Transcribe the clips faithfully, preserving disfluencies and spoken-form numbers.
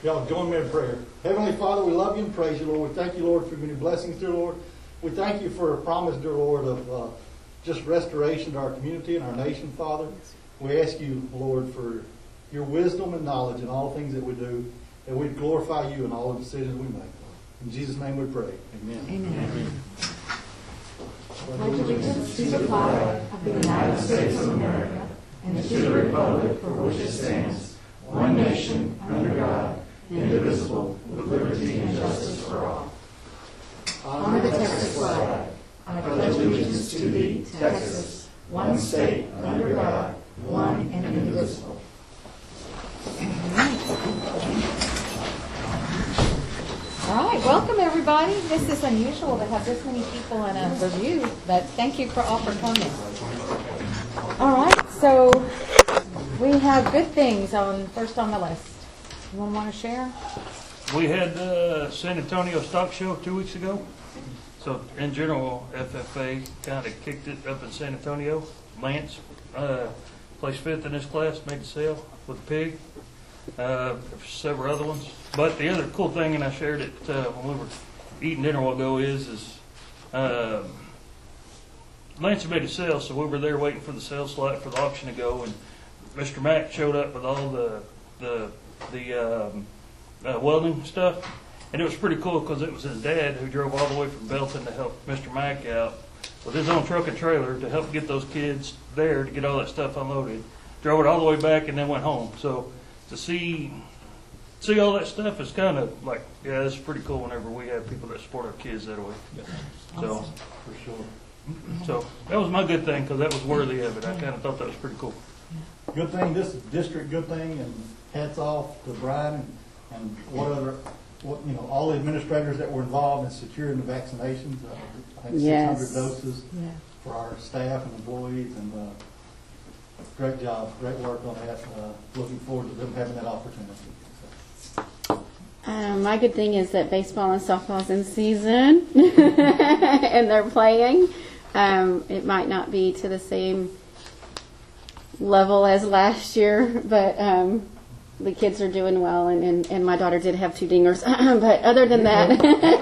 Y'all join me in prayer. Heavenly Father, we love you and praise you, Lord. We thank you, Lord, for many blessings, dear Lord. We thank you for a promise, dear Lord, of uh, just restoration to our community and our nation, Father. We ask you, Lord, for your wisdom and knowledge in all things that we do, that we glorify you in all the decisions we make. In Jesus' name we pray. Amen. Amen. Amen. Pledge allegiance to the flag of the United States of America and to the republic for which it stands, one nation, under God, indivisible, with liberty and justice for all. Honor the Texas flag. I pledge allegiance to thee, Texas, one state, under God, one and indivisible. All right, welcome everybody. This is unusual to have this many people in a review, but thank you for all for coming. All right, so we have good things on first on the list. Anyone want to share? We had the San Antonio Stock Show two weeks ago. So in general, F F A kind of kicked it up in San Antonio. Lance uh, placed fifth in his class, made the sale with a pig. Uh, several other ones. But the other cool thing, and I shared it uh, when we were eating dinner a while ago, is, is uh, Lance made a sale, so we were there waiting for the sales slot for the auction to go, and Mister Mack showed up with all the the the um, uh, welding stuff, and it was pretty cool because it was his dad who drove all the way from Belton to help Mister Mack out with his own truck and trailer to help get those kids there to get all that stuff unloaded. Drove it all the way back and then went home. So to see see all that stuff is kind of like, yeah, it's pretty cool whenever we have people that support our kids that way. So for sure. So that was my good thing because that was worthy of it. I kind of thought that was pretty cool. Good thing, this is district good thing, and hats off to Brian and, and what other, what, you know, all the administrators that were involved in securing the vaccinations. Uh, I think Yes. six hundred doses Yeah. for our staff and employees, and uh, great job, great work on that. Uh, looking forward to them having that opportunity. So. Um, my good thing is that baseball and softball's in season, and they're playing. Um, it might not be to the same level as last year, but um, the kids are doing well, and, and, and my daughter did have two dingers. But other than that,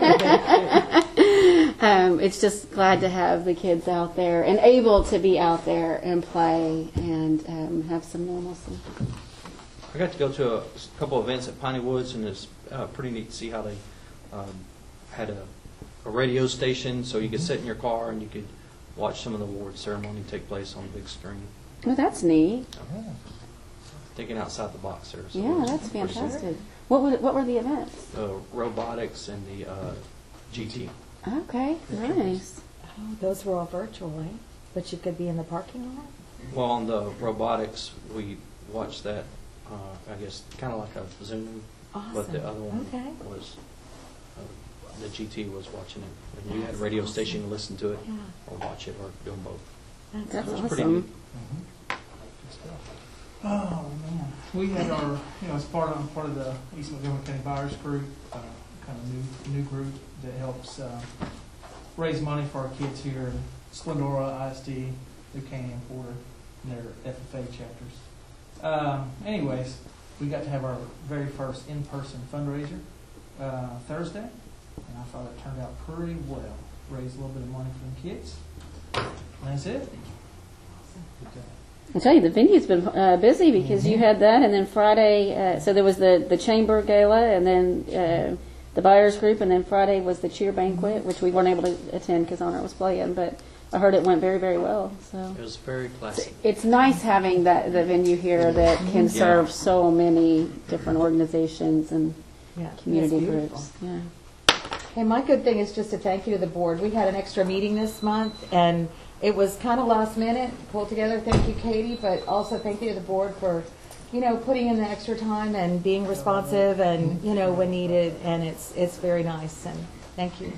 um, it's just glad to have the kids out there and able to be out there and play and um, have some normalcy. I got to go to a couple of events at Piney Woods, and it's uh, pretty neat to see how they um, had a, a radio station so you could sit in your car and you could watch some of the award ceremony take place on the big screen. Well, that's neat. Oh. Thinking outside the box there. So Yeah, that's fantastic. What were, what were the events? The robotics and the uh, G T. Okay, nice. Oh, those were all virtual, eh? But you could be in the parking lot? Well, on the robotics, we watched that, uh, I guess, kind of like a Zoom, Awesome. but the other one Okay. was, uh, the G T was watching it. And you had a radio station to listen to it Yeah. or watch it or doing both. That's It was pretty awesome. neat. Oh man, we had our, you know, as part of part of the East Montgomery County Buyers Group, uh, kind of new new group that helps uh, raise money for our kids here in Splendora, I S D, New Caney, and Porter, and their F F A chapters. Um, anyways, we got to have our very first in-person fundraiser uh, Thursday, and I thought it turned out pretty well. Raised a little bit of money for the kids, and that's it. Good job. I tell you, the venue's been uh, busy because you had that, and then Friday, uh, so there was the, the Chamber Gala, and then uh, the Buyers Group, and then Friday was the cheer banquet, which we weren't able to attend because Honor was playing, but I heard it went very, very well. So It was very classy. it's nice having that the venue here that can serve so many different organizations and Yeah. community That's beautiful. groups. Yeah. Hey, my good thing is just a thank you to the board. We had an extra meeting this month, and it was kind of last minute, pulled together. Thank you, Katie, but also thank you to the board for, you know, putting in the extra time and being responsive and, you know, when needed, and it's it's very nice, and thank you.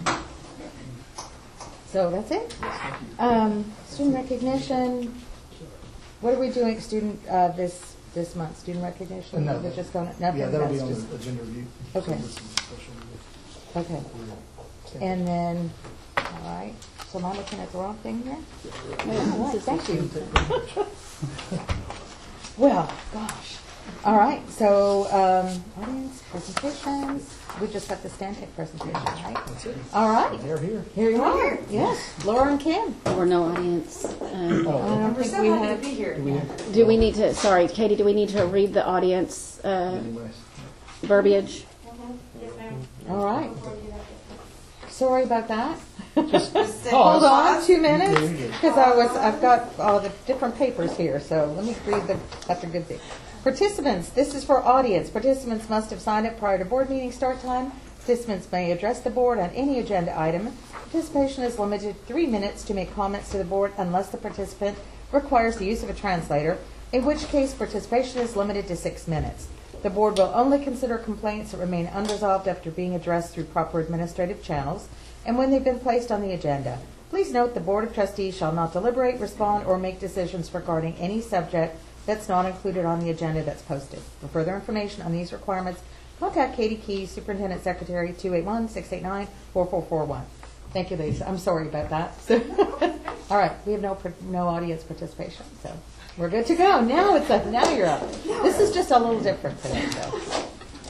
So that's it. Um, student recognition. What are we doing, student uh, this this month? Student recognition. No, Is it just going? Nothing. Yeah, that'll be That's on just- the agenda review. Okay. So this is a special review. Okay. And then, all right. So am I looking at the wrong thing here? Yeah, All right, this is thank you. Well, gosh. All right, so, um, audience, presentations, we just got the Stantec presentation, right? That's it. All right, They're here. here you are, yes, Laura and Kim. Or no audience. Um, I don't think we have, Do we have do we need to, sorry, Katie, do we need to read the audience uh, verbiage? all right. Sorry about that. Oh, Hold on, two Yeah, minutes, you're good. because I was, I've got all the different papers here, so let me read the, that's a good thing. Participants, this is for audience. Participants must have signed up prior to board meeting start time. Participants may address the board on any agenda item. Participation is limited to three minutes to make comments to the board unless the participant requires the use of a translator, in which case participation is limited to six minutes. The board will only consider complaints that remain unresolved after being addressed through proper administrative channels and when they've been placed on the agenda. Please note the Board of Trustees shall not deliberate, respond, or make decisions regarding any subject that's not included on the agenda that's posted. For further information on these requirements, contact Katie Key, Superintendent Secretary, two eight one, six eight nine, four four four one. Thank you, ladies. I'm sorry about that. All right, we have no par- no audience participation, so we're good to go. Now it's up. Now you're up. This is just a little different today, so.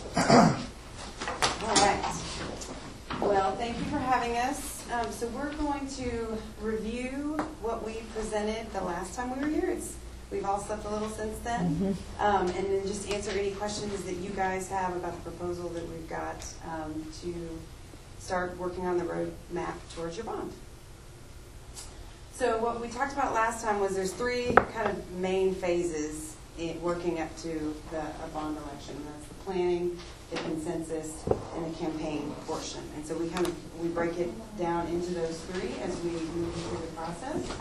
All right. Well, thank you for having us. Um, so we're going to review what we presented the last time we were here. It's, we've all slept a little since then. Um, and then just answer any questions that you guys have about the proposal that we've got um, to start working on the roadmap towards your bond. So what we talked about last time was there's three kind of main phases in working up to the a bond election. That's the planning, the consensus, and the campaign portion. And so we kind of we break it down into those three as we move through the process.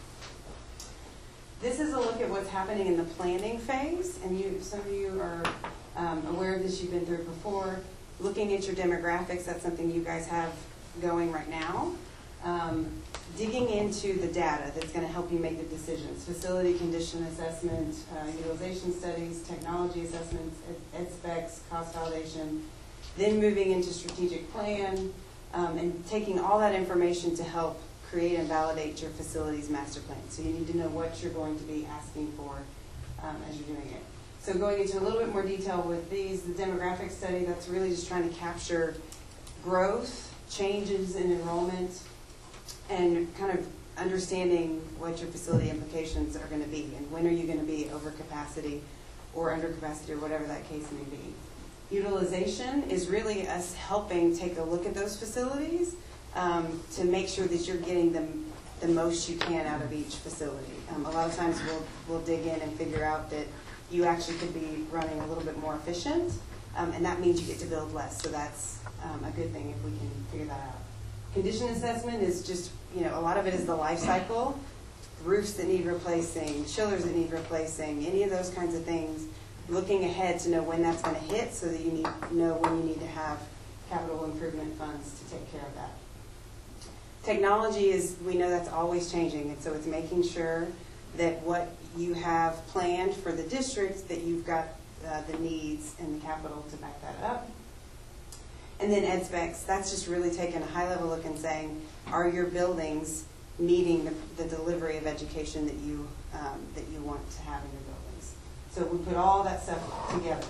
This is a look at what's happening in the planning phase, and you some of you are um, aware of this. You've been through it before. Looking at your demographics, that's something you guys have going right now. Um, digging into the data that's going to help you make the decisions. Facility condition assessment, uh, utilization studies, technology assessments, ed, ed specs, cost validation, then moving into strategic plan, um, and taking all that information to help create and validate your facilities master plan. So you need to know what you're going to be asking for um, as you're doing it. So going into a little bit more detail with these, the demographic study, that's really just trying to capture growth, changes in enrollment, and kind of understanding what your facility implications are going to be and when are you going to be over capacity or under capacity or whatever that case may be. Utilization is really us helping take a look at those facilities um, to make sure that you're getting them the most you can out of each facility. Um, a lot of times we'll, we'll dig in and figure out that you actually could be running a little bit more efficient, um, and that means you get to build less. So that's um, a good thing if we can figure that out. Condition assessment is just, you know, a lot of it is the life cycle, roofs that need replacing, chillers that need replacing, any of those kinds of things, looking ahead to know when that's going to hit so that you need know when you need to have capital improvement funds to take care of that. Technology is, we know that's always changing, and so it's making sure that what you have planned for the district, that you've got uh, the needs and the capital to back that up. And then ed specs, that's just really taking a high-level look and saying, are your buildings meeting the, the delivery of education that you um, that you want to have in your buildings? So we put all that stuff together.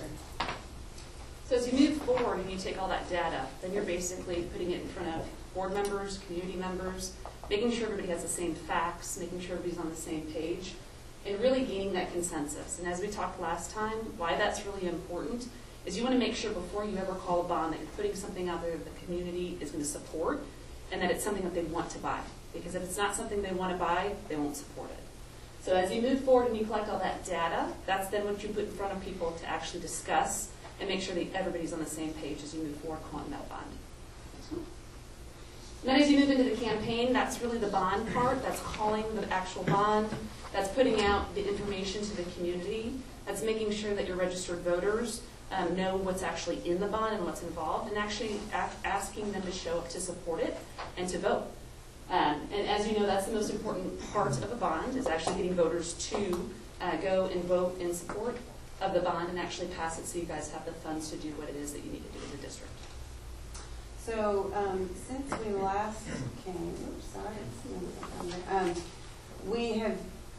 So as you move forward and you take all that data, then you're basically putting it in front of board members, community members, making sure everybody has the same facts, making sure everybody's on the same page, and really gaining that consensus. And as we talked last time, why that's really important is you want to make sure before you ever call a bond that you're putting something out there that the community is going to support and that it's something that they want to buy. Because if it's not something they want to buy, they won't support it. So as you move forward and you collect all that data, that's then what you put in front of people to actually discuss and make sure that everybody's on the same page as you move forward calling that bond. And then as you move into the campaign, that's really the bond part. That's calling the actual bond. That's putting out the information to the community. That's making sure that your registered voters um, know what's actually in the bond and what's involved, and actually asking them to show up to support it and to vote. Um, and as you know, that's the most important part of a bond, is actually getting voters to uh, go and vote in support of the bond and actually pass it so you guys have the funds to do what it is that you need to do in the district. So um, since we last came, oops, sorry, um, we have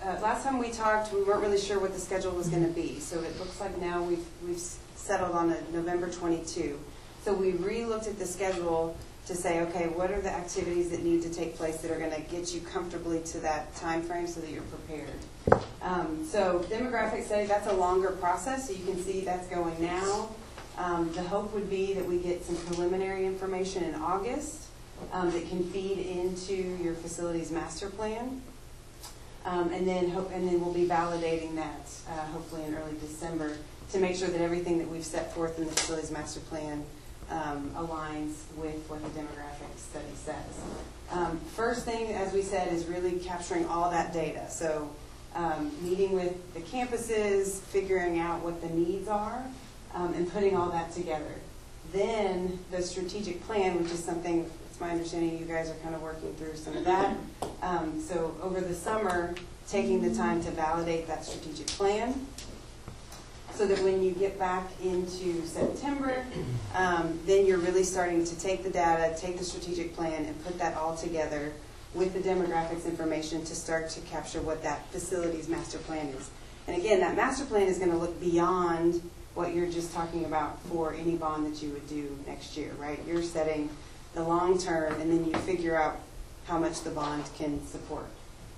uh, last time we talked, we weren't really sure what the schedule was going to be. So it looks like now we've, we've settled on a November twenty-second. So we re-looked at the schedule to say, okay, what are the activities that need to take place that are going to get you comfortably to that time frame so that you're prepared. Um, so demographic study, that's a longer process. So you can see that's going now. Um, the hope would be that we get some preliminary information in August um, that can feed into your facilities master plan. Um, and then hope, and then we'll be validating that uh, hopefully in early December to make sure that everything that we've set forth in the facilities master plan um, aligns with what the demographic study says. Um, first thing, as we said, is really capturing all that data. So um, meeting with the campuses, figuring out what the needs are, um, and putting all that together. Then the strategic plan, which is something, it's my understanding you guys are kind of working through some of that. Um, so over the summer, taking the time to validate that strategic plan so that when you get back into September, um, then you're really starting to take the data, take the strategic plan, and put that all together with the demographics information to start to capture what that facilities master plan is. And again, that master plan is going to look beyond what you're just talking about for any bond that you would do next year, right? You're setting the long term, and then you figure out how much the bond can support.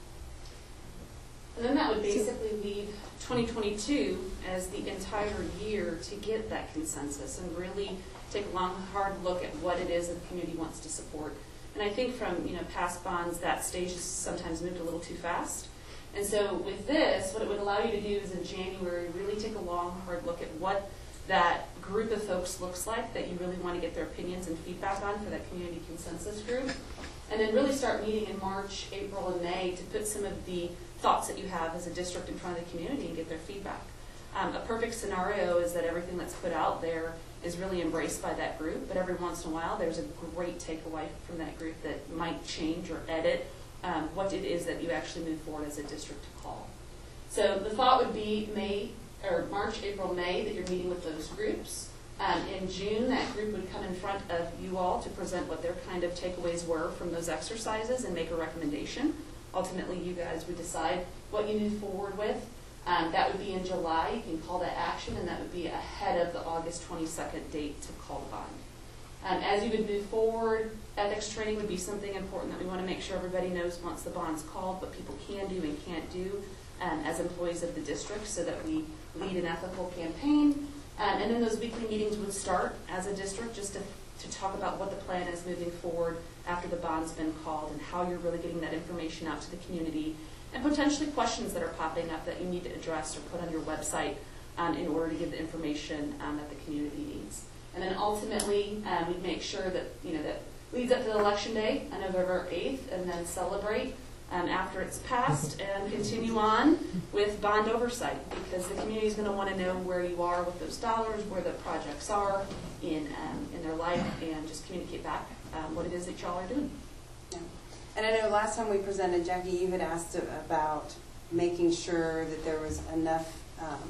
And then that would basically leave twenty twenty-two as the entire year to get that consensus and really take a long, hard look at what it is that the community wants to support. And I think from you know past bonds, that stage has sometimes moved a little too fast. And so with this, what it would allow you to do is in January, really take a long, hard look at what that group of folks looks like that you really want to get their opinions and feedback on for that community consensus group. And then really start meeting in March, April, and May to put some of the thoughts that you have as a district in front of the community and get their feedback. Um, a perfect scenario is that everything that's put out there is really embraced by that group, but every once in a while there's a great takeaway from that group that might change or edit um, what it is that you actually move forward as a district to call. So the thought would be May, or March, April, May, that you're meeting with those groups. Um, in June, that group would come in front of you all to present what their kind of takeaways were from those exercises and make a recommendation. Ultimately, you guys would decide what you move forward with. Um, that would be in July. You can call that action, and that would be ahead of the August twenty-second date to call the bond. Um, as you would move forward, ethics training would be something important that we want to make sure everybody knows once the bond's called, what people can do and can't do um, as employees of the district so that we lead an ethical campaign. Um, and then those weekly meetings would start as a district just to, to talk about what the plan is moving forward after the bond's been called and how you're really getting that information out to the community and potentially questions that are popping up that you need to address or put on your website um, in order to give the information um, that the community needs. And then ultimately, um, we'd make sure that, you know, that leads up to the election day on November eighth and then celebrate Um, after it's passed and continue on with bond oversight because the community is going to want to know where you are with those dollars, where the projects are in um, in their life, and just communicate back um, what it is that y'all are doing. Yeah. And I know last time we presented, Jackie, you had asked about making sure that there was enough um,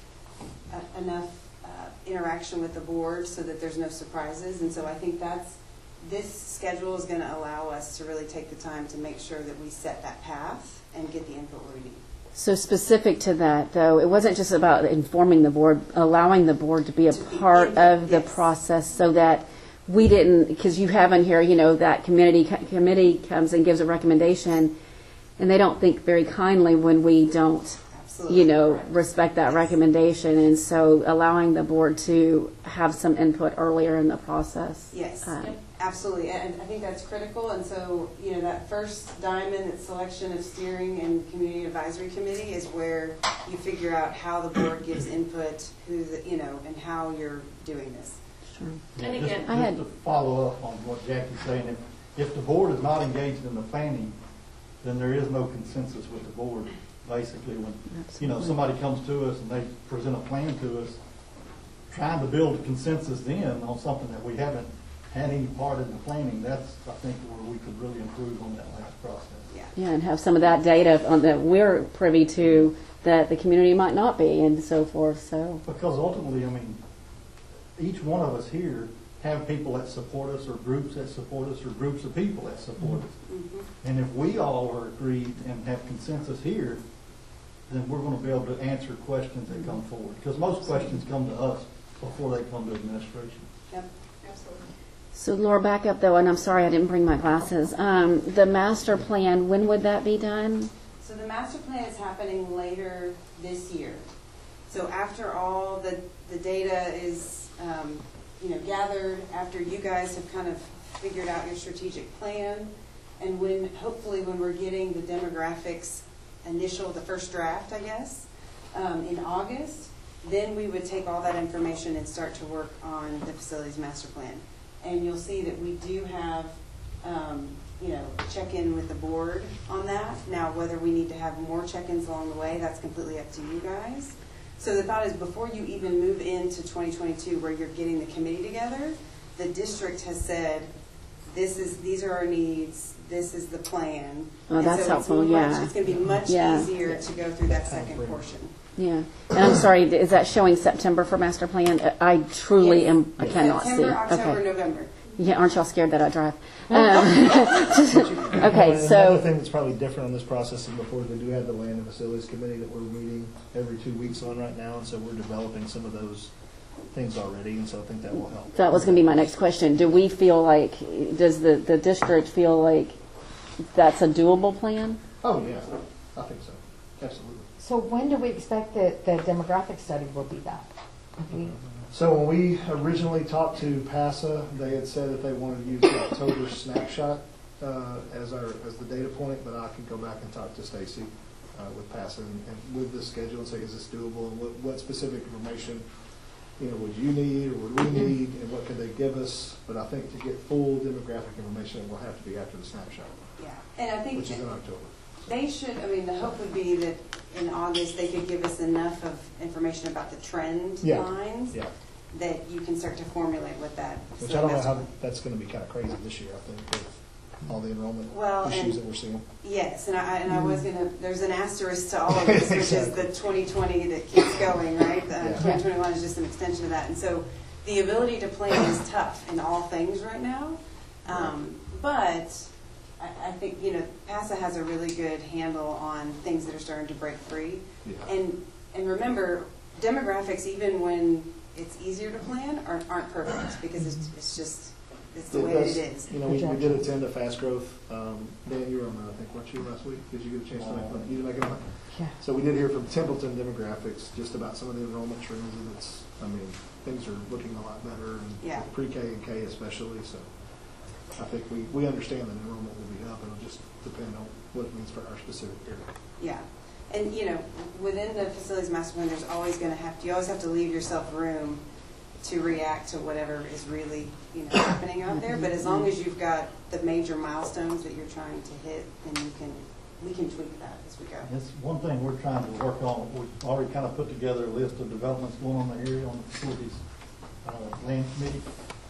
uh, enough uh, interaction with the board so that there's no surprises, and so I think that's this schedule is going to allow us to really take the time to make sure that we set that path and get the input we need. So specific to that, though, it wasn't just about informing the board, allowing the board to be a To be part in- of the yes. process so that we didn't, because you have in here, you know, that community committee comes and gives a recommendation, and they don't think very kindly when we don't, Absolutely. you know, respect that recommendation. And so allowing the board to have some input earlier in the process. Yes. uh, Yep. Absolutely, and I think that's critical. And so, you know, that first diamond, that selection of steering and community advisory committee is where you figure out how the board gives input, who, the, you know, and how you're doing this. Sure. And Just- again- I had- Just to follow up on what Jackie's saying, if, if the board is not engaged in the planning, then there is no consensus with the board, basically. When, you know, Absolutely. somebody comes to us and they present a plan to us, trying to build a consensus then on something that we haven't had any part in the planning, that's, I think, where we could really improve on that last process. Yeah. Yeah, and have some of that data on that we're privy to that the community might not be and so forth. So Because ultimately, I mean, each one of us here have people that support us or groups that support us or groups of people that support us. Mhm. And if we all are agreed and have consensus here, then we're going to be able to answer questions that come forward. Because most questions come to us before they come to administration. Yep. Absolutely. So Laura, back up though, and I'm sorry I didn't bring my glasses. Um, the master plan, when would that be done? So the master plan is happening later this year. So after all the, the data is, um, you know, gathered, after you guys have kind of figured out your strategic plan, and when, hopefully when we're getting the demographics initial, the first draft, I guess, um, in August, then we would take all that information and start to work on the facilities master plan. And you'll see that we do have, um, you know, check-in with the board on that. Now, whether we need to have more check-ins along the way, that's completely up to you guys. So the thought is, before you even move into twenty twenty-two, where you're getting the committee together, the district has said, this is, these are our needs, this is the plan. Oh, And that's so helpful, it's much- yeah. It's going to be much Yeah. easier to go through that second portion. Yeah. And I'm sorry, is that showing September for master plan? Uh, I truly Yes. am, I cannot see. September, October, Okay. November. Yeah, aren't y'all scared that I drive? Um, okay, Another so, thing that's probably different on this process than before, we do have the Land and Facilities Committee that we're meeting every two weeks on right now, and so we're developing some of those things already, and so I think that will help. that was going to be my next question. Do we feel like, does the, the district feel like that's a doable plan? Oh, yeah, I think so, absolutely. So when do we expect that the demographic study will be done? Have we- So when we originally talked to PASA, they had said that they wanted to use the October snapshot uh, as our as the data point, but I can go back and talk to Stacy uh, with PASA and, and with this schedule and say, is this doable, and what, what specific information, you know, would you need or would we need, and what could they give us? But I think to get full demographic information, it will have to be after the snapshot, Yeah, and I think which is in October. they should, I mean, the hope would be that in August, they could give us enough of information about the trend Yeah. lines Yeah, that you can start to formulate what that. which I don't know how that's going to be kind of crazy this year, I think, with all the enrollment Well, issues and- that we're seeing. Yes, and I, and I was gonna, there's an asterisk to all of this, which is the twenty twenty that keeps going, right? Yeah. twenty twenty-one is just an extension of that. And so the ability to plan is tough in all things right now. Um, but I, I think, you know, PASA has a really good handle on things that are starting to break free. Yeah. And, and remember, demographics, even when it's easier to plan, are, aren't perfect because it's, it's just, it's the way that it is. You know, we, we did attend a fast growth, um, Dan, you were on that, I think, weren't you, last week? Did you get a chance to make one? You didn't make it on? Yeah. So we did hear from Templeton Demographics just about some of the enrollment trends, and it's, I mean, things are looking a lot better, and Yeah. pre-K and K especially, so I think we, we understand that enrollment will be up, it'll just depend on what it means for our specific area. Yeah, and you know, within the facilities master plan, there's always going to have, you always have to leave yourself room to react to whatever is really, you know, happening out there. But as long as you've got the major milestones that you're trying to hit, then you can, we can tweak that as we go. That's one thing we're trying to work on. We've already kind of put together a list of developments going on in the area on the facilities uh, land committee.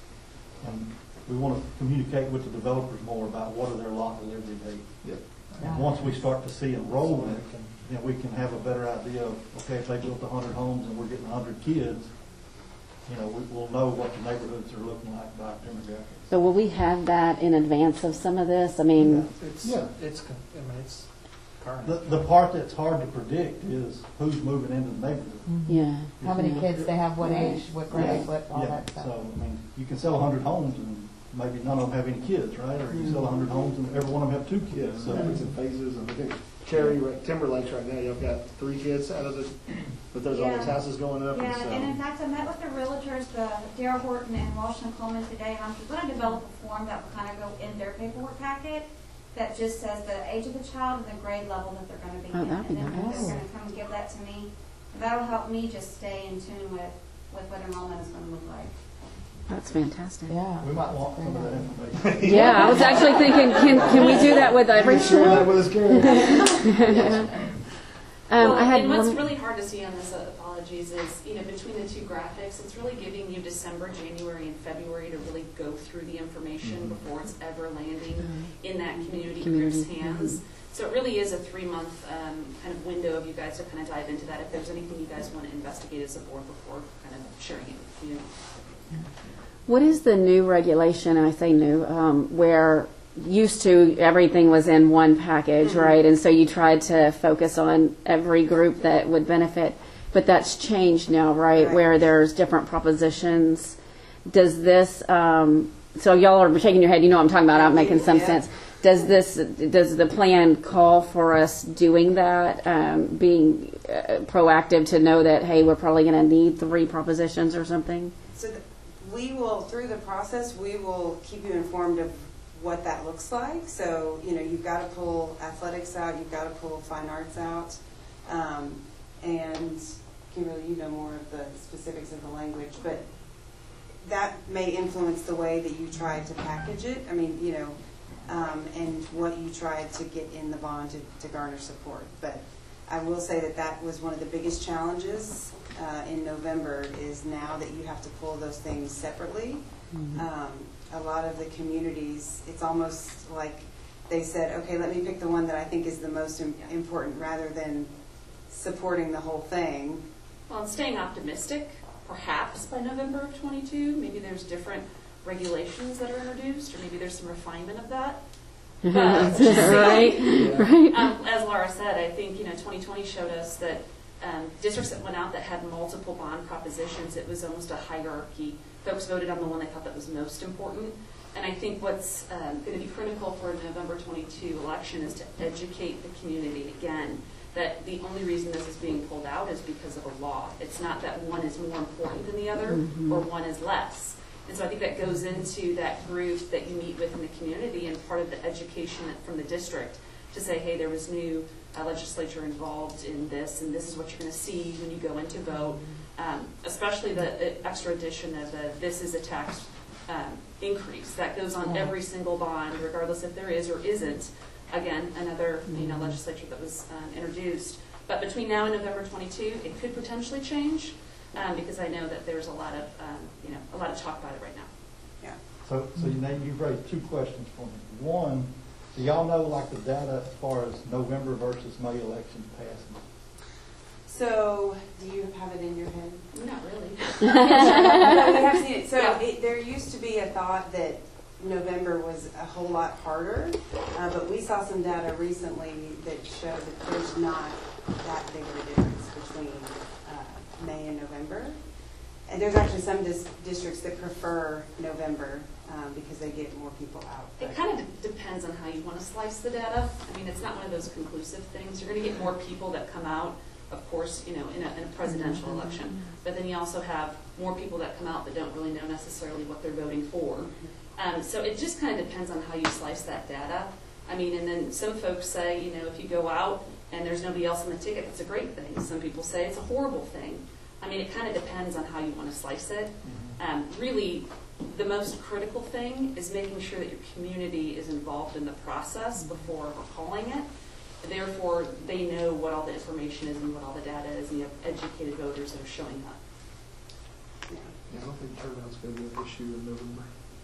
And we want to communicate with the developers more about what are their lot delivery dates. Yeah. And once we start to see enrollment, then we can have a better idea of, okay, if they built a hundred homes and we're getting a hundred kids, you know, we, we'll know what the neighborhoods are looking like by demographics. So will we have that in advance of some of this? I mean, It's, Yeah. it's, con- I mean, it's current. The, the part that's hard to predict is who's moving into the neighborhood. yeah. How many kids they have, what age, what grade, what, all Yeah, that stuff. so, I mean, you can sell a hundred homes and maybe none of them have any kids, right? Or you sell a hundred homes and every one of them have two kids, so. It's in phases, and I think Cherry, right, Timberlake's right now, you've got three kids out of the, but there's all these Yeah. houses going up, and Yeah, and in so. fact, I met with the realtors, the Darrell Horton and Washington Coleman today, and I'm going to develop a form that will kind of go in their paperwork packet that just says the age of the child and the grade level that they're going to be Oh, in. that'd be And then nice. they're going to come and give that to me. And that'll help me just stay in tune with, with what enrollment is going to look like. That's fantastic. Yeah. We might want some of that information. Yeah, I was actually thinking, can, can we do that with every Share that school? with us, Karen. Um, Well, I had and what's one, really hard to see on this, uh, apologies, is, you know, between the two graphics, it's really giving you December, January, and February to really go through the information before it's ever landing in that community group's Community, hands. So it really is a three-month um, kind of window of you guys to kind of dive into that. If there's anything you guys want to investigate as a board before kind of sharing it with you. what is the new regulation, and I say new, um, where used to, everything was in one package, right? And so you tried to focus on every group that would benefit. But that's changed now, right? Right. Where there's different propositions. Does this, um, so y'all are shaking your head, you know what I'm talking about, I'm making some Yeah. sense. Does this, does the plan call for us doing that, um, being uh, proactive to know that, hey, we're probably going to need three propositions or something? So th- we will, through the process, we will keep you informed of what that looks like. So, you know, you've got to pull athletics out, you've got to pull fine arts out. Um, and Kimberly, you know more of the specifics of the language, but that may influence the way that you try to package it. I mean, you know, um, and what you tried to get in the bond to, to garner support. But I will say that that was one of the biggest challenges uh, in November, is now that you have to pull those things separately. Mm-hmm. Um, a lot of the communities, it's almost like they said, okay, let me pick the one that I think is the most im- important rather than supporting the whole thing. Well, and staying optimistic, perhaps by November of twenty-two, maybe there's different regulations that are introduced, or maybe there's some refinement of that. But, right, right. Um, as Laura said, I think, you know, twenty twenty showed us that um, districts that went out that had multiple bond propositions, it was almost a hierarchy. Folks voted on the one they thought that was most important. And I think what's um, going to be critical for the November twenty-two election is to educate the community again that the only reason this is being pulled out is because of a law. It's not that one is more important than the other, mm-hmm. or one is less. And so I think that goes into that group that you meet with in the community and part of the education from the district to say, hey, there was new uh, legislature involved in this, and this is what you're going to see when you go in to vote, um, especially the uh, extra addition of the, this is a tax um, increase. That goes on every single bond, regardless if there is or isn't. Again, another you know legislature that was um, introduced. But between now and November twenty-two, it could potentially change um, because I know that there's a lot of um, you know a lot of talk about it right now. Yeah. So, so you know, you've raised two questions for me. One, do y'all know like the data as far as November versus May election passing? So, do you have it in your head? Not really. No, we have seen it. So, Yeah. it, there used to be a thought that November was a whole lot harder, uh, but we saw some data recently that showed that there's not that big of a difference between uh, May and November. And there's actually some dis- districts that prefer November um, because they get more people out. It kind of d- depends on how you want to slice the data. I mean, it's not one of those conclusive things. You're going to get more people that come out, of course, you know, in a, in a presidential mm-hmm. election. But then you also have more people that come out that don't really know necessarily what they're voting for. Mm-hmm. Um, so it just kind of depends on how you slice that data. I mean, and then some folks say, you know, if you go out and there's nobody else on the ticket, it's a great thing. Some people say it's a horrible thing. I mean, it kind of depends on how you want to slice it. Um, really, the most critical thing is making sure that your community is involved in the process before calling it. Therefore, they know what all the information is and what all the data is, and you have educated voters that are showing up. Yeah, I don't think turnout's going to be an issue in November.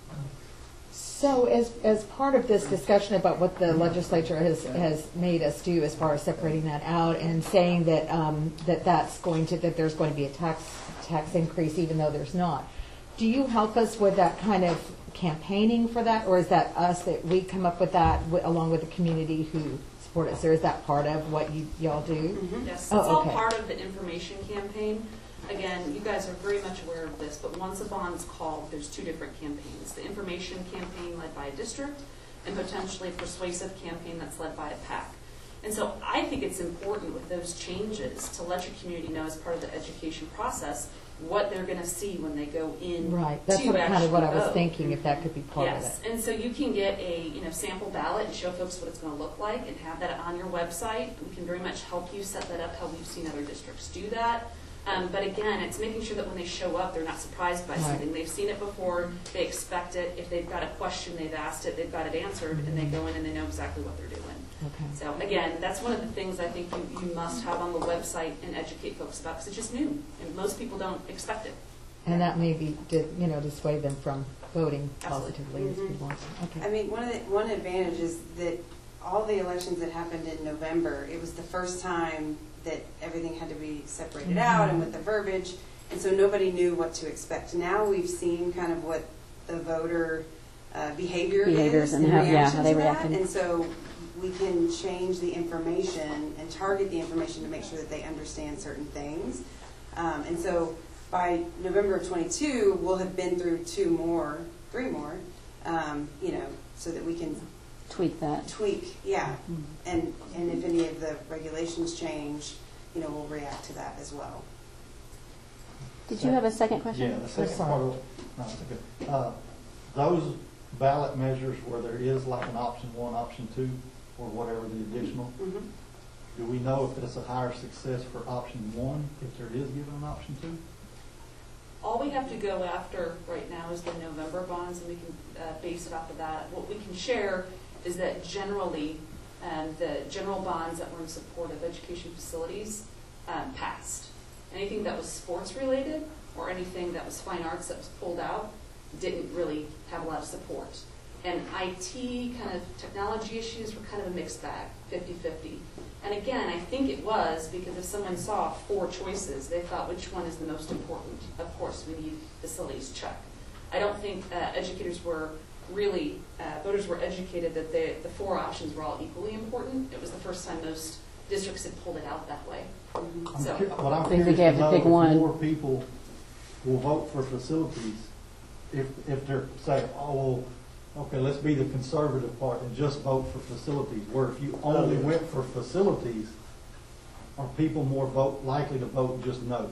So as, as part of this discussion about what the legislature has, has made us do as far as separating that out and saying that, um, that that's going to, that there's going to be a tax, tax increase even though there's not, do you help us with that kind of campaigning for that, or is that us that we come up with that w- along with the community who support us, or is that part of what you, y'all do? Mm-hmm. Yes, Oh, it's all okay. part of the information campaign. Again, you guys are very much aware of this, but once a bond's called, there's two different campaigns. The information campaign led by a district and potentially a persuasive campaign that's led by a PAC. And so I think it's important with those changes to let your community know as part of the education process what they're going to see when they go in. Right, that's to what, kind of what I was vote. thinking, if that could be part Yes, of it. and so you can get a you know sample ballot and show folks what it's going to look like and have that on your website. We can very much help you set that up how we've seen other districts do that. Um, but again, it's making sure that when they show up, they're not surprised by Right. something. They've seen it before, they expect it. If they've got a question, they've asked it, they've got it answered, and they go in and they know exactly what they're doing. Okay. So again, that's one of the things I think you, you must have on the website and educate folks about, because it's just new, and most people don't expect it. And that may be, di- you know, dissuade them from voting Absolutely. positively as we Mhm. want to. I Okay. mean, one of the, one advantage is that all the elections that happened in November, it was the first time that everything had to be separated Mhm. out and with the verbiage, and so nobody knew what to expect. Now we've seen kind of what the voter uh, behavior Behaviors is and in how- yeah, reaction how they to that. reacted. And so we can change the information and target the information to make sure that they understand certain things. Um, and so by November of twenty-two, we'll have been through two more, three more, um, you know, so that we can Tweak that. tweak, yeah. And, and if any of the regulations change, you know, we'll react to that as well. Did you have a second question? Yeah, the second part of, no, it's okay. Uh, those ballot measures where there is like an option one, option two, or whatever the additional, Mhm. do we know if it's a higher success for option one, if there is given an option two? All we have to go after right now is the November bonds, and we can uh, base it off of that. What we can share is that generally, um, the general bonds that were in support of education facilities um, passed. Anything that was sports related or anything that was fine arts that was pulled out didn't really have a lot of support. And I T kind of technology issues were kind of a mixed bag, fifty fifty. And again, I think it was because if someone saw four choices, they thought, which one is the most important? Of course, we need facilities, check. I don't think uh, educators were really, uh, voters were educated that they, the four options were all equally important. It was the first time most districts had pulled it out that way. Mhm. I'm So- cu- What I'm I think curious they have to to know pick if one. more people will vote for facilities, if, if they're saying, oh, well, okay, let's be the conservative part and just vote for facilities, where if you only went for facilities, are people more vote, likely to vote just no?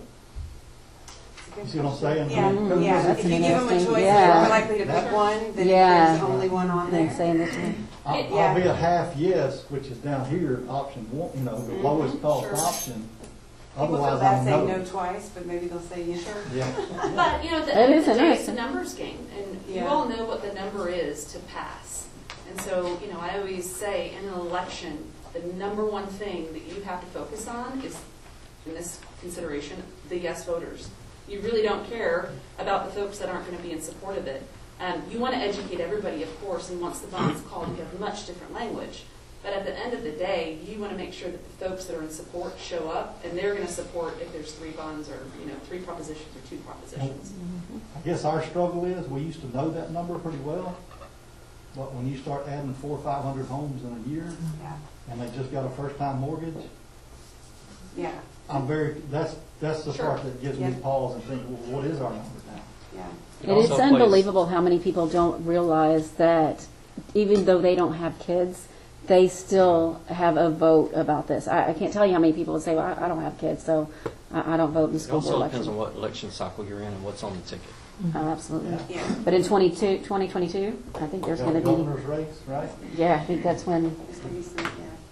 You see what I'm saying? Yeah, Because yeah. That's If you give them a interesting. choice, Yeah. they're more likely to pick That- one than Yeah. if there's only one on Then there. saying this one. I'll, Yeah. I'll be a half yes, which is down here, option one, you know, the Mhm, lowest cost sure. option. People feel Otherwise, bad I'm saying no. no twice, but maybe they'll say yes. Yeah. But, you know, at the It end is of the day, it's a interesting. numbers game, and you Yeah. all know what the number is to pass. And so, you know, I always say in an election, the number one thing that you have to focus on is, in this consideration, the yes voters. You really don't care about the folks that aren't going to be in support of it. Um, you want to educate everybody, of course, and once the bond's called, you have much different language. But at the end of the day, you want to make sure that the folks that are in support show up, and they're going to support if there's three bonds or, you know, three propositions or two propositions. I guess our struggle is, we used to know that number pretty well, but when you start adding four or five hundred homes in a year, Yeah. and they just got a first-time mortgage, Yeah, I'm very, that's, that's the Sure. part that gives me Yeah. pause and think, well, what is our number now? yeah. It It is also plays- unbelievable how many people don't realize that even though they don't have kids, they still have a vote about this. I, I can't tell you how many people would say, well, I, I don't have kids, so I, I don't vote in the It school board also depends on election. what election cycle you're in and what's on the ticket. Oh, absolutely. Yeah. But in twenty-two, twenty twenty-two, I think there's Got going a to be, governor's race, right? yeah, I think that's when, There's gonna be some,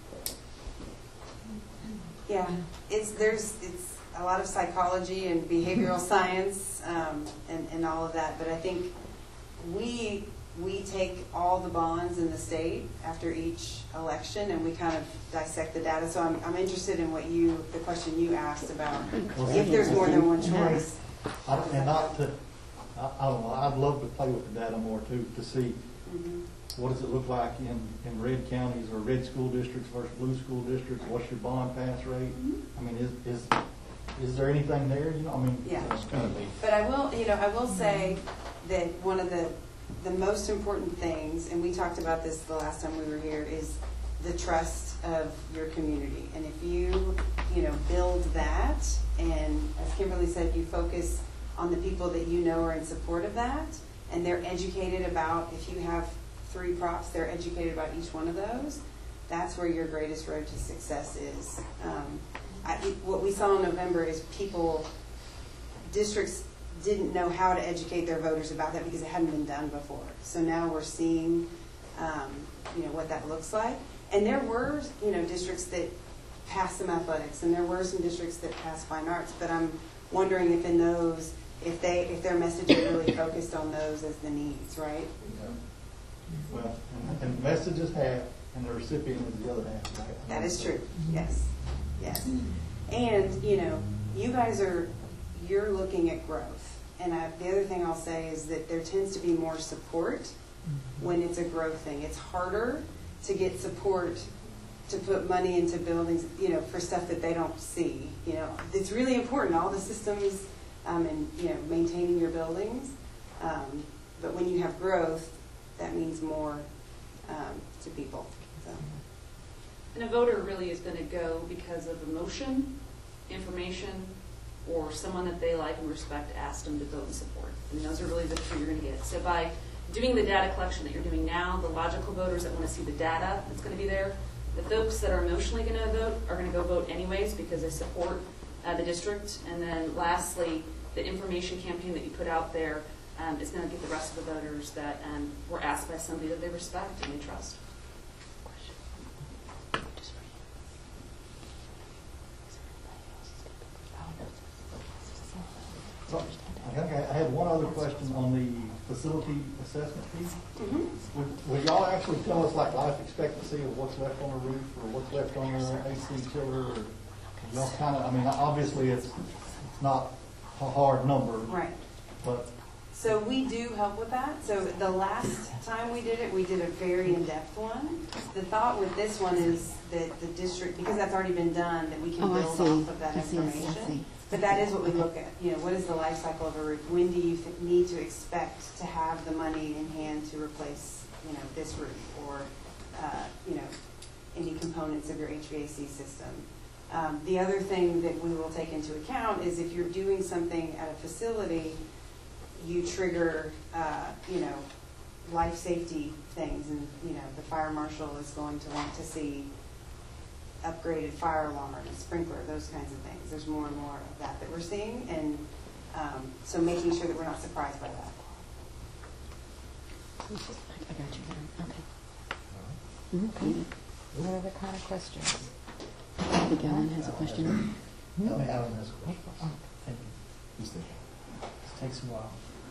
yeah. Yeah, it's, there's, it's a lot of psychology and behavioral science, um, and, and all of that, but I think we, we take all the bonds in the state after each election, and we kind of dissect the data, so I'm, I'm interested in what you, the question you asked about, if there's more than one choice. I don't- And not to, I, I don't know, I'd love to play with the data more too, to see Mhm. what does it look like in, in red counties or red school districts versus blue school districts? What's your bond pass rate? I mean, is, is, is there anything there, you know, I mean? Yeah. It's gotta be. But I will, you know, I will say that one of the, the most important things, and we talked about this the last time we were here, is the trust of your community. And if you, you know, build that, and as Kimberly said, you focus on the people that you know are in support of that, and they're educated about, if you have three props, they're educated about each one of those, that's where your greatest road to success is. Um, I, what we saw in November is people, districts didn't know how to educate their voters about that because it hadn't been done before. So now we're seeing, um, you know, what that looks like. And there were, you know, districts that passed some athletics, and there were some districts that passed fine arts. But I'm wondering if in those, if they, if their messaging really focused on those as the needs, right? Well, and- and the message is half, and the recipient is the other half. right? That is true. Yes, yes. And, you know, you guys are, you're looking at growth. And I, the other thing I'll say is that there tends to be more support when it's a growth thing. It's harder to get support to put money into buildings, you know, for stuff that they don't see. You know, it's really important, all the systems um, and, you know, maintaining your buildings. Um, but when you have growth, that means more um, to people. So. And a voter really is going to go because of emotion, information, or someone that they like and respect asked them to vote and support. I mean, those are really the three you're going to get. So by doing the data collection that you're doing now, the logical voters that want to see the data that's going to be there, the folks that are emotionally going to vote are going to go vote anyways because they support uh, the district. And then lastly, the information campaign that you put out there um, is going to get the rest of the voters that um, were asked by somebody that they respect and they trust. So, I think I I had one other question on the facility assessment piece. Mm-hmm. Would, would y'all actually tell us like life expectancy of what's left on the roof or what's left on the A C chiller? Or y'all kind of, I mean, obviously it's, it's not a hard number. Right. But So we do help with that. So the last time we did it, we did a very in-depth one. The thought with this one is that the district, because that's already been done, that we can Oh, I build see. off of that I see, I see, I information. see. But that is what we look at. You know, what is the life cycle of a roof? When do you th- need to expect to have the money in hand to replace, you know, this roof or, uh, you know, any components of your H V A C system? Um, the other thing that we will take into account is if you're doing something at a facility, you trigger, uh, you know, life safety things, and you know, the fire marshal is going to want to see upgraded fire alarm, a sprinkler, those kinds of things. There's more and more of that that we're seeing, and um, so making sure that we're not surprised by that. I got you there. Okay. Okay. What other kind of questions? I think Alan has a question. Alan has a question. Thank you. He's thinking. This takes a while.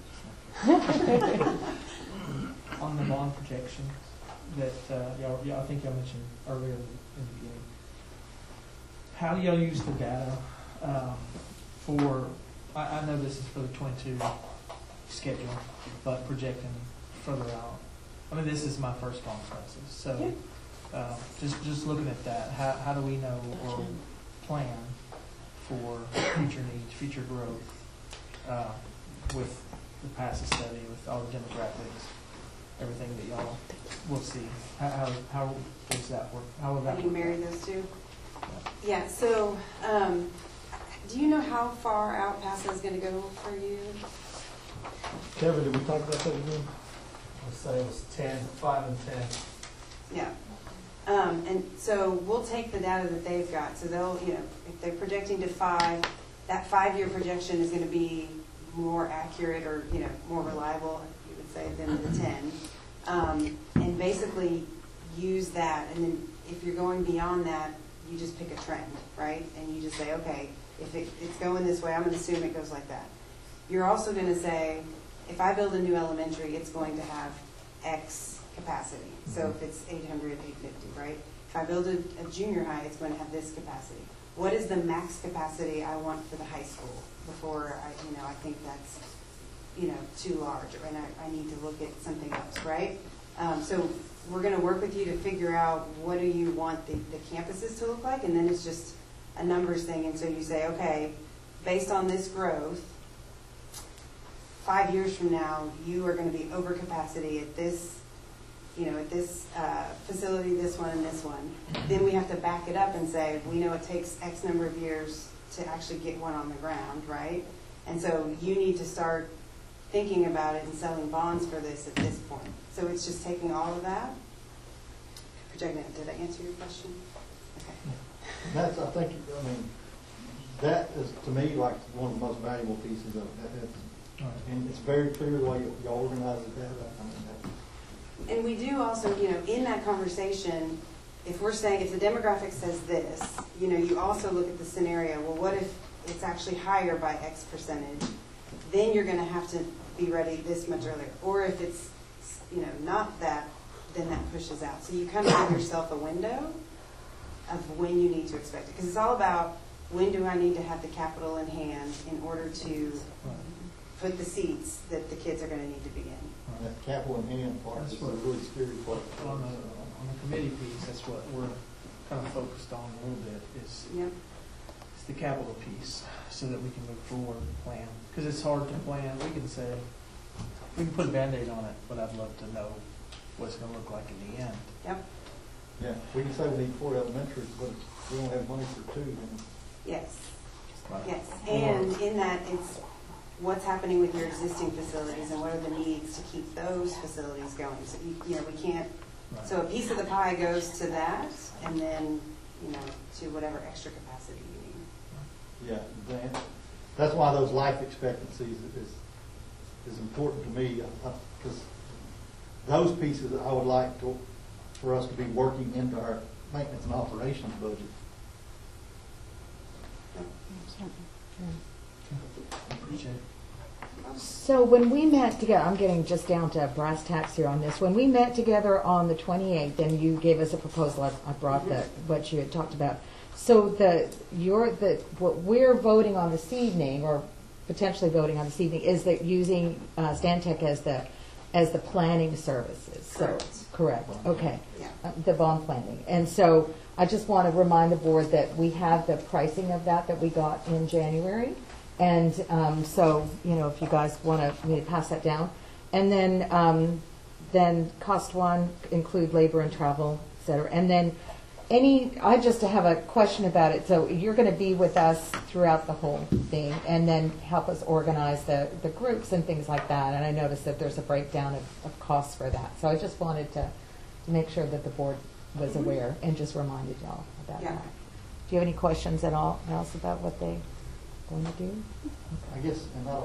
On the bond projection that uh, y'all, y'all, I think y'all mentioned earlier in the beginning, how do y'all use the data um, for, I, I know this is for the twenty-two schedule, but projecting further out. I mean, this is my first bond crisis, so uh, just just looking at that, how, how do we know or plan for future needs, future growth uh, with the PASA study, with all the demographics, everything that y'all will see? How, how, how does that work? How will that Can you work? marry those two? Yeah, so um, do you know how far out PASA is going to go for you? Kevin, did we talk about that again? Let's say it was ten, five and ten. Yeah. Um, and so we'll take the data that they've got. So they'll, you know, if they're projecting to five, that five-year projection is going to be more accurate or, you know, more reliable, you would say, than the ten. Um, and basically use that. And then if you're going beyond that, you just pick a trend, right? And you just say, okay, if it, it's going this way, I'm going to assume it goes like that. You're also going to say, if I build a new elementary, it's going to have X capacity. So if it's eight hundred, eight fifty, right? If I build a, a junior high, it's going to have this capacity. What is the max capacity I want for the high school before I, you know, I think that's, you know, too large, and I, I need to look at something else, right? Um, so we're going to work with you to figure out what do you want the, the campuses to look like, and then it's just a numbers thing. And so you say, okay, based on this growth, five years from now, you are going to be over capacity at this, you know, at this uh, facility, this one, and this one. Then we have to back it up and say, we know it takes X number of years to actually get one on the ground, right? And so you need to start thinking about it and selling bonds for this at this point. So it's just taking all of that, projecting it. Did I answer your question? Okay. that's, I think, I mean, that is to me like one of the most valuable pieces of that. And it's very clear the way you, you organize the data. I mean, that, And we do also, you know, in that conversation, if we're saying, if the demographic says this, you know, you also look at the scenario, well, what if it's actually higher by X percentage? Then you're going to have to be ready this much earlier. Or if it's, you know, not that, then that pushes out. So you kind of give yourself a window of when you need to expect it. Because it's all about when do I need to have the capital in hand in order to put the seats that the kids are going to need to be in. that capital in hand part That's is a what- really scary part. On the, on the committee piece, that's what we're kind of focused on a little bit, is, Yep. is the capital piece, so that we can move forward and plan. Because it's hard to plan. We can say, we can put a Band-Aid on it, but I'd love to know what it's gonna look like in the end. Yep, Yeah, we can say we need four elementaries, but we don't have money for two. then- yes, Right. yes. And in that, it's what's happening with your existing facilities and what are the needs to keep those facilities going. So, you, you know, we can't, Right. so a piece of the pie goes to that and then, you know, to whatever extra capacity you need. Yeah, that- that's why those life expectancies is, is important to me, because those pieces I would like to, for us to be working into our maintenance and operations budget. Appreciate it. So when we met together, I'm getting just down to brass tacks here on this. When we met together on the twenty-eighth, and you gave us a proposal, I I brought the, what you had talked about. So the, your, the, what we're voting on this evening, or potentially voting on this evening, is that using uh, Stantec as the, as the planning services. So- Correct. Correct, okay. Yeah. Uh, The bond planning. And so I just want to remind the board that we have the pricing of that that we got in January. And um, so, you know, if you guys want to, me to pass that down. And then, um, then cost one, include labor and travel, et cetera. And then any, I just have a question about it. So you're going to be with us throughout the whole thing and then help us organize the, the groups and things like that. And I noticed that there's a breakdown of, of costs for that. So I just wanted to, to make sure that the board was aware and just reminded y'all about Yeah. that. Do you have any questions at all else about what they going to do? I guess, and I don't,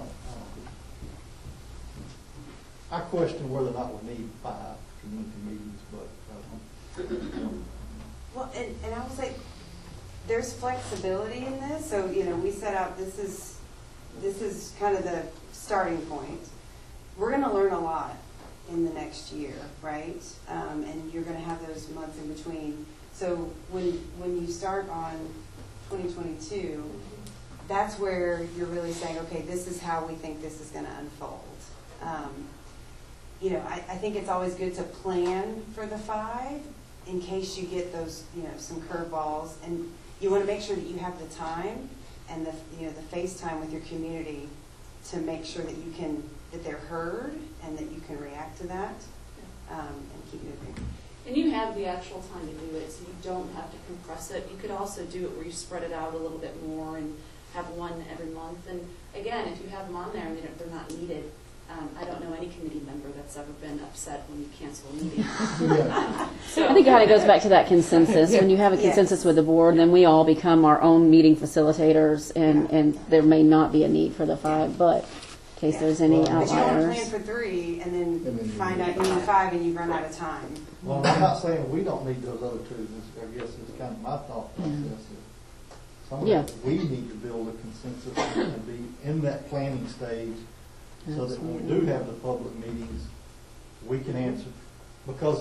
I don't- I question whether or not we need five community meetings, but, um, Well, and, and I was like, there's flexibility in this, so, you know, we set out, this is, this is kind of the starting point. We're gonna learn a lot in the next year, right? Um, and you're gonna have those months in between. So when, when you start on twenty twenty-two, that's where you're really saying, okay, this is how we think this is gonna unfold. Um, you know, I, I think it's always good to plan for the five, in case you get those, you know, some curveballs, and you want to make sure that you have the time and the, you know, the face time with your community to make sure that you can, that they're heard and that you can react to that, um, and keep moving. And you have the actual time to do it, so you don't have to compress it. You could also do it where you spread it out a little bit more and have one every month. And again, if you have them on there and they're not needed, Um, I don't know any committee member that's ever been upset when you cancel a meeting. Um, so, I think it kind of goes back to that consensus. When you have a Yes. consensus with the board, then we all become our own meeting facilitators, and, and there may not be a need for the five, but in case Yeah. there's any But you don't plan outliers. for three and And then then you find need out you need five and you run out of time. well, I'm not saying we don't need those other two, this, I guess is kind of my thought process. Some of Yeah. that, we need to build a consensus and be in that planning stage, so that when we do have the public meetings, we can answer. Because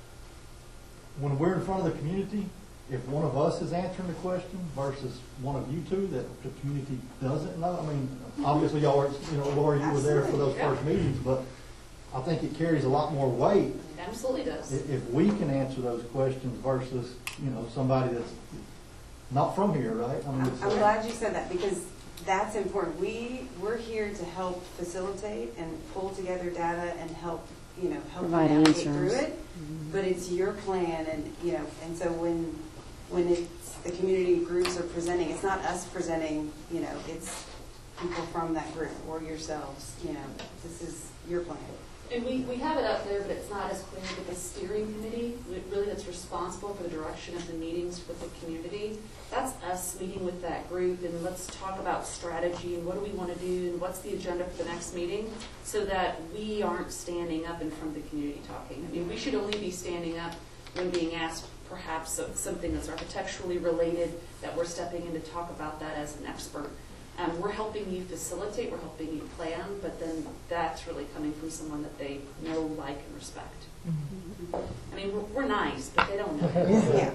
when we're in front of the community, if one of us is answering the question versus one of you two that the community doesn't know, I mean, obviously y'all are, you know, Laura, you were there for those first meetings, but I think it carries a lot more weight It absolutely does. if, if we can answer those questions versus, you know, somebody that's not from here, right? I mean, I'm it's, I'm uh, glad you said that, because that's important. We, we're here to help facilitate and pull together data and help, you know, help you Provide navigate through answers. it. But it's your plan, and, you know, and so when, when it's, the community groups are presenting, it's not us presenting, you know, it's people from that group or yourselves, you know, this is your plan. And we, we have it up there, but it's not as clear that the steering committee, we- really that's responsible for the direction of the meetings with the community. That's us meeting with that group, and let's talk about strategy and what do we want to do and what's the agenda for the next meeting, so that we aren't standing up in front of the community talking. I mean, we should only be standing up when being asked perhaps of something that's architecturally related, that we're stepping in to talk about that as an expert. Um, we're helping you facilitate, we're helping you plan, but then that's really coming from someone that they know, like, and respect. I mean, we're, we're nice, but they don't know. Yeah.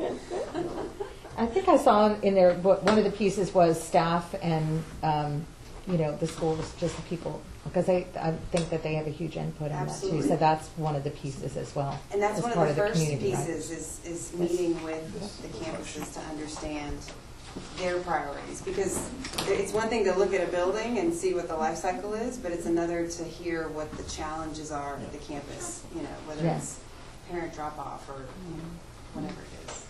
I think I saw in there, what- one of the pieces was staff and, um, you know, the schools, just the people, because I, I think that they have a huge input on that too. Absolutely. So that's one of the pieces as well. And that's as one part of the first community, right? pieces, is, is meeting with the campuses to understand their priorities, because it's one thing to look at a building and see what the life cycle is, but it's another to hear what the challenges are at the campus, you know, whether Yeah. it's parent drop-off or you know, whatever it is.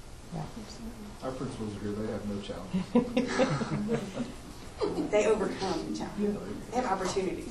Our principals are here, they have no challenge. They overcome challenges. They have opportunities.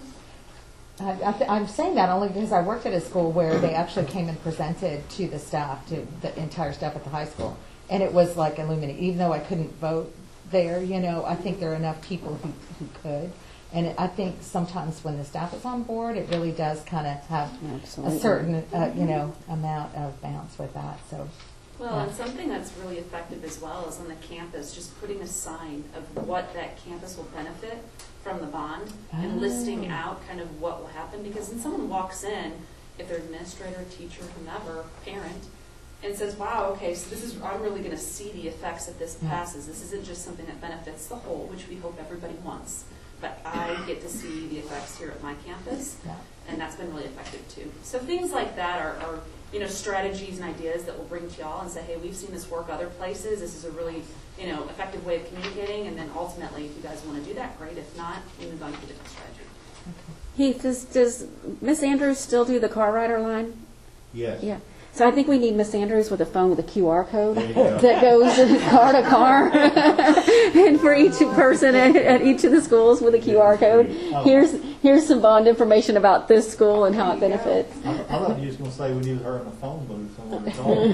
I, I th- I'm saying that only because I worked at a school where they actually came and presented to the staff, to the entire staff at the high school, and it was like illuminating. Even though I couldn't vote there, you know, I think there are enough people who, who could, and I think sometimes when the staff is on board, it really does kind of have Absolutely. a certain, uh, you know, amount of bounce with that. So, Well, and something that's really effective as well is on the campus, just putting a sign of what that campus will benefit from the bond and Oh. listing out kind of what will happen. Because when someone walks in, if they're administrator, teacher, whomever, parent, and says, wow, okay, so this is, I'm really going to see the effects if this Yeah. passes. This isn't just something that benefits the whole, which we hope everybody wants, but I get to see the effects here at my campus. yeah. And that's been really effective too. So things like that are, are, you know, strategies and ideas that we'll bring to y'all and say, hey, we've seen this work other places. This is a really, you know, effective way of communicating. And then ultimately, if you guys want to do that, great. If not, we move on to a different strategy. Heath, does, does Miss Andrews still do the car rider line? Yes. Yeah. So I think we need Miss Andrews with a phone with a Q R code There you go. that goes car to car, and for each person at, at each of the schools with a Q R code. Here's here's some bond information about this school and how it benefits. I, I thought you was going to say we needed her in a phone booth somewhere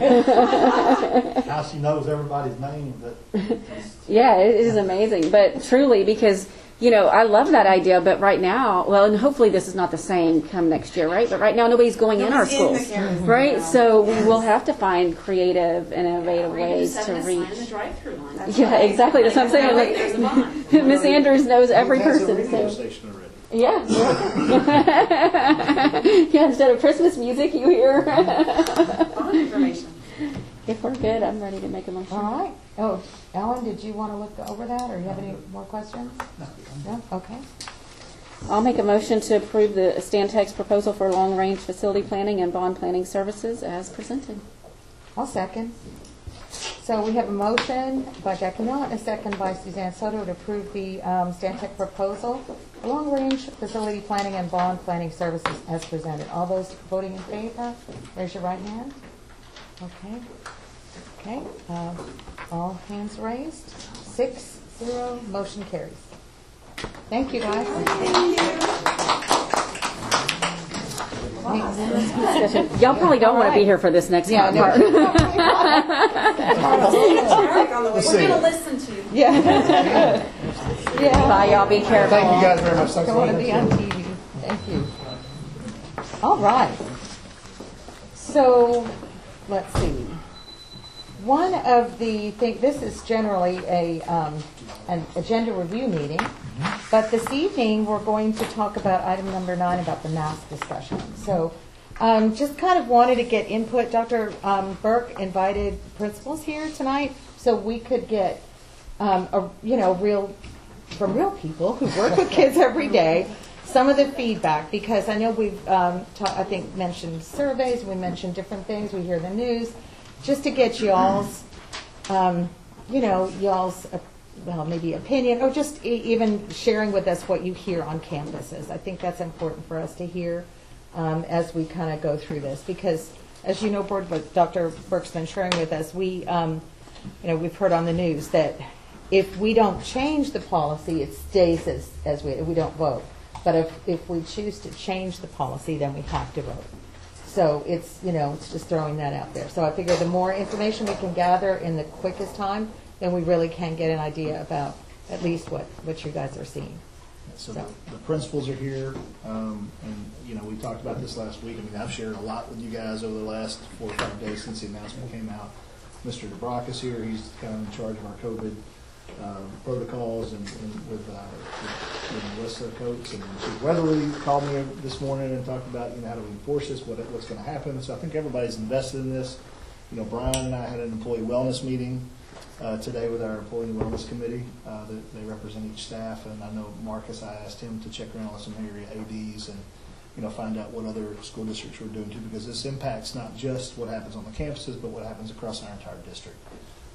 to call. How she knows everybody's name, but Yeah, it is amazing, but truly, because, you know, I love that idea, but right now, well, and hopefully this is not the same come next year, right? But right now, nobody's going in our Nobody's in the schools, campus. right? No. So we will have to find creative and innovative Or you can ways just to have a sign in the reach. drive-through line. That's Yeah, right. exactly. That's what I'm saying. Right, there's a bond. Miss Andrews knows every That's a person. radio So. station already. Yeah. Yeah, instead of Christmas music, you hear. Bond information. If we're good, I'm ready to make a motion. All right. Oh, Ellen, did you want to look over that, or you have any more questions? No. Okay. I'll make a motion to approve the Stantec's proposal for long-range facility planning and bond planning services as presented. I'll second. So we have a motion by Jackie Mill and a second by Suzanne Soto to approve the um, Stantec proposal for long-range facility planning and bond planning services as presented. All those voting in favor, raise your right hand. Okay. Okay. Uh, all hands raised. Six, zero, motion carries. Thank you, guys. Y'all probably don't want to be here for this next Yeah, part. no. We're see. We're going to listen to you. Yeah. Yeah. Bye, y'all. Be careful. Thank you guys very much. Thanks Don't a want lot. to be on T V. Thank you. All right. So, let's see. One of the things, this is generally a um, an agenda review meeting, but this evening we're going to talk about item number nine about the mask discussion. So, um, just kind of wanted to get input. Doctor Um, Burke invited principals here tonight so we could get, um, a, you know, real from real people who work with kids every day, some of the feedback, because I know we've, um, ta- I think, mentioned surveys, we mentioned different things, we hear the news, just to get y'all's, um, you know, y'all's, uh, well, maybe opinion, or just e- even sharing with us what you hear on campuses. I think that's important for us to hear um, as we kind of go through this, because as you know, Board, what Doctor Burke's been sharing with us, we, um, you know, we've heard on the news that if we don't change the policy, it stays as, as we, we don't vote. But if, if we choose to change the policy, then we have to vote. So it's, you know, it's just throwing that out there. So I figure the more information we can gather in the quickest time, then we really can get an idea about at least what, what you guys are seeing. So the, the principals are here, um, and, you know, we talked about this last week. I mean, I've shared a lot with you guys over the last four or five days since the announcement came out. Mister DeBrock is here. He's kind of in charge of our COVID um, protocols, and, and with, uh, with, with Melissa Coates. And Chief Weatherly called me this morning and talked about, you know, how do we enforce this, what, what's going to happen. So I think everybody's invested in this. You know, Brian and I had an employee wellness meeting Uh, today with our Employee Wellness Committee. Uh, that they represent each staff, and I know Marcus, I asked him to check around with some area A Ds and, you know, find out what other school districts were doing too, because this impacts not just what happens on the campuses, but what happens across our entire district.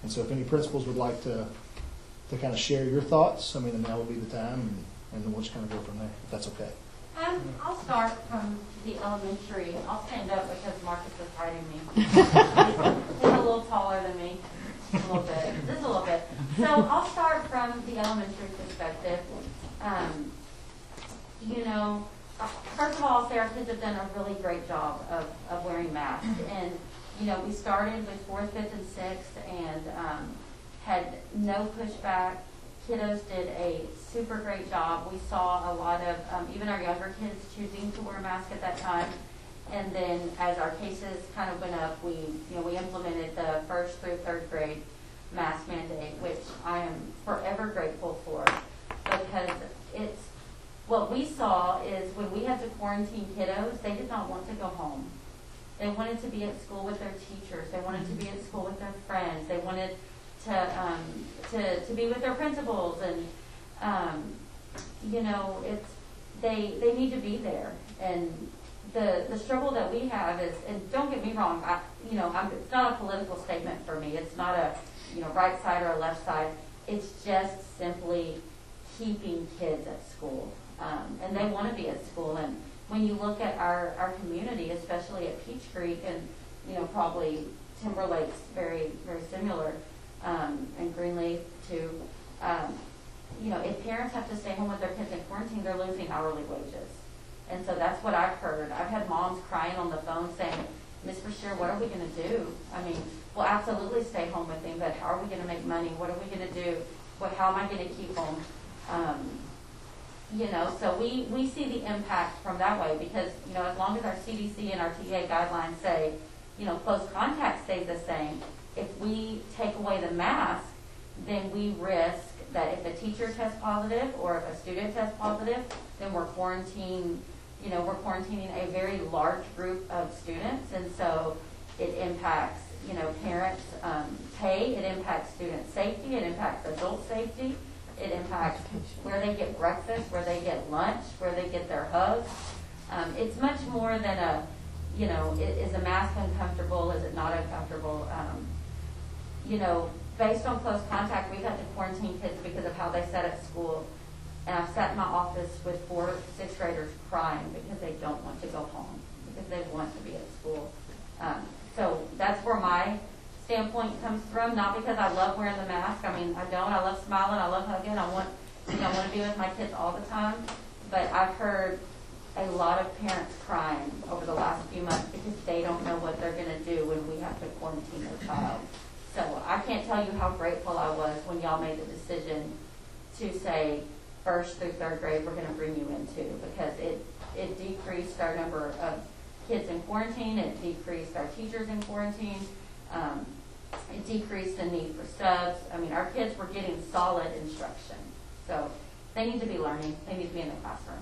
And so if any principals would like to, to kind of share your thoughts, I mean, then now would be the time, and, and then we'll just kind of go from there, if that's okay. Um, I'll start from the elementary. I'll stand up because Marcus is hiding me. He's a little taller than me, a little bit, just a little bit. So I'll start from the elementary perspective. Um, you know, first of all, I'll say our kids have done a really great job of, of wearing masks. And, you know, we started with fourth, fifth, and sixth, and um, had no pushback. Kiddos did a super great job. We saw a lot of, um, even our younger kids choosing to wear a mask at that time. And then as our cases kind of went up, we, you know, we implemented the first through third grade mask mandate, which I am forever grateful for, because it's, what we saw is when we had to quarantine kiddos, they did not want to go home. They wanted to be at school with their teachers. They wanted to be at school with their friends. They wanted to um, to to be with their principals, and um, you know, it's they they need to be there. And the the struggle that we have is, and don't get me wrong, I you know, I'm, it's not a political statement for me. It's not a you know right side or a left side. It's just simply keeping kids at school, um, and they want to be at school. And when you look at our our community, especially at Peach Creek, and you know probably Timberlake's very very similar. Um, and Greenleaf too. Um, you know, if parents have to stay home with their kids in quarantine, they're losing hourly wages. And so that's what I've heard. I've had moms crying on the phone saying, Miz Brashear, what are we going to do? I mean, we'll absolutely stay home with him, but how are we going to make money? What are we going to do? What, how am I going to keep him? Um, you know, so we, we see the impact from that way because, you know, as long as our C D C and our T A guidelines say, you know, close contact stays the same, if we take away the mask, then we risk that if a teacher tests positive or if a student tests positive, then we're quarantining, you know, we're quarantining a very large group of students, and so it impacts, you know, parents' um, pay, it impacts student safety, it impacts adult safety, it impacts where they get breakfast, where they get lunch, where they get their hugs. Um, it's much more than a, you know, is a mask uncomfortable? Is it not uncomfortable? Um, you know, based on close contact, we've had to quarantine kids because of how they sat at school. And I've sat in my office with four sixth graders crying because they don't want to go home, because they want to be at school. Um, so that's where my standpoint comes from, not because I love wearing the mask. I mean, I don't. I love smiling. I love hugging. I want, you know, I want to be with my kids all the time. But I've heard a lot of parents crying over the last few months because they don't know what they're going to do when we have to quarantine their child. So I can't tell you how grateful I was when y'all made the decision to say first through third grade we're going to bring you into, because it, it decreased our number of kids in quarantine, it decreased our teachers in quarantine, um, it decreased the need for subs. I mean, our kids were getting solid instruction. So they need to be learning. They need to be in the classroom.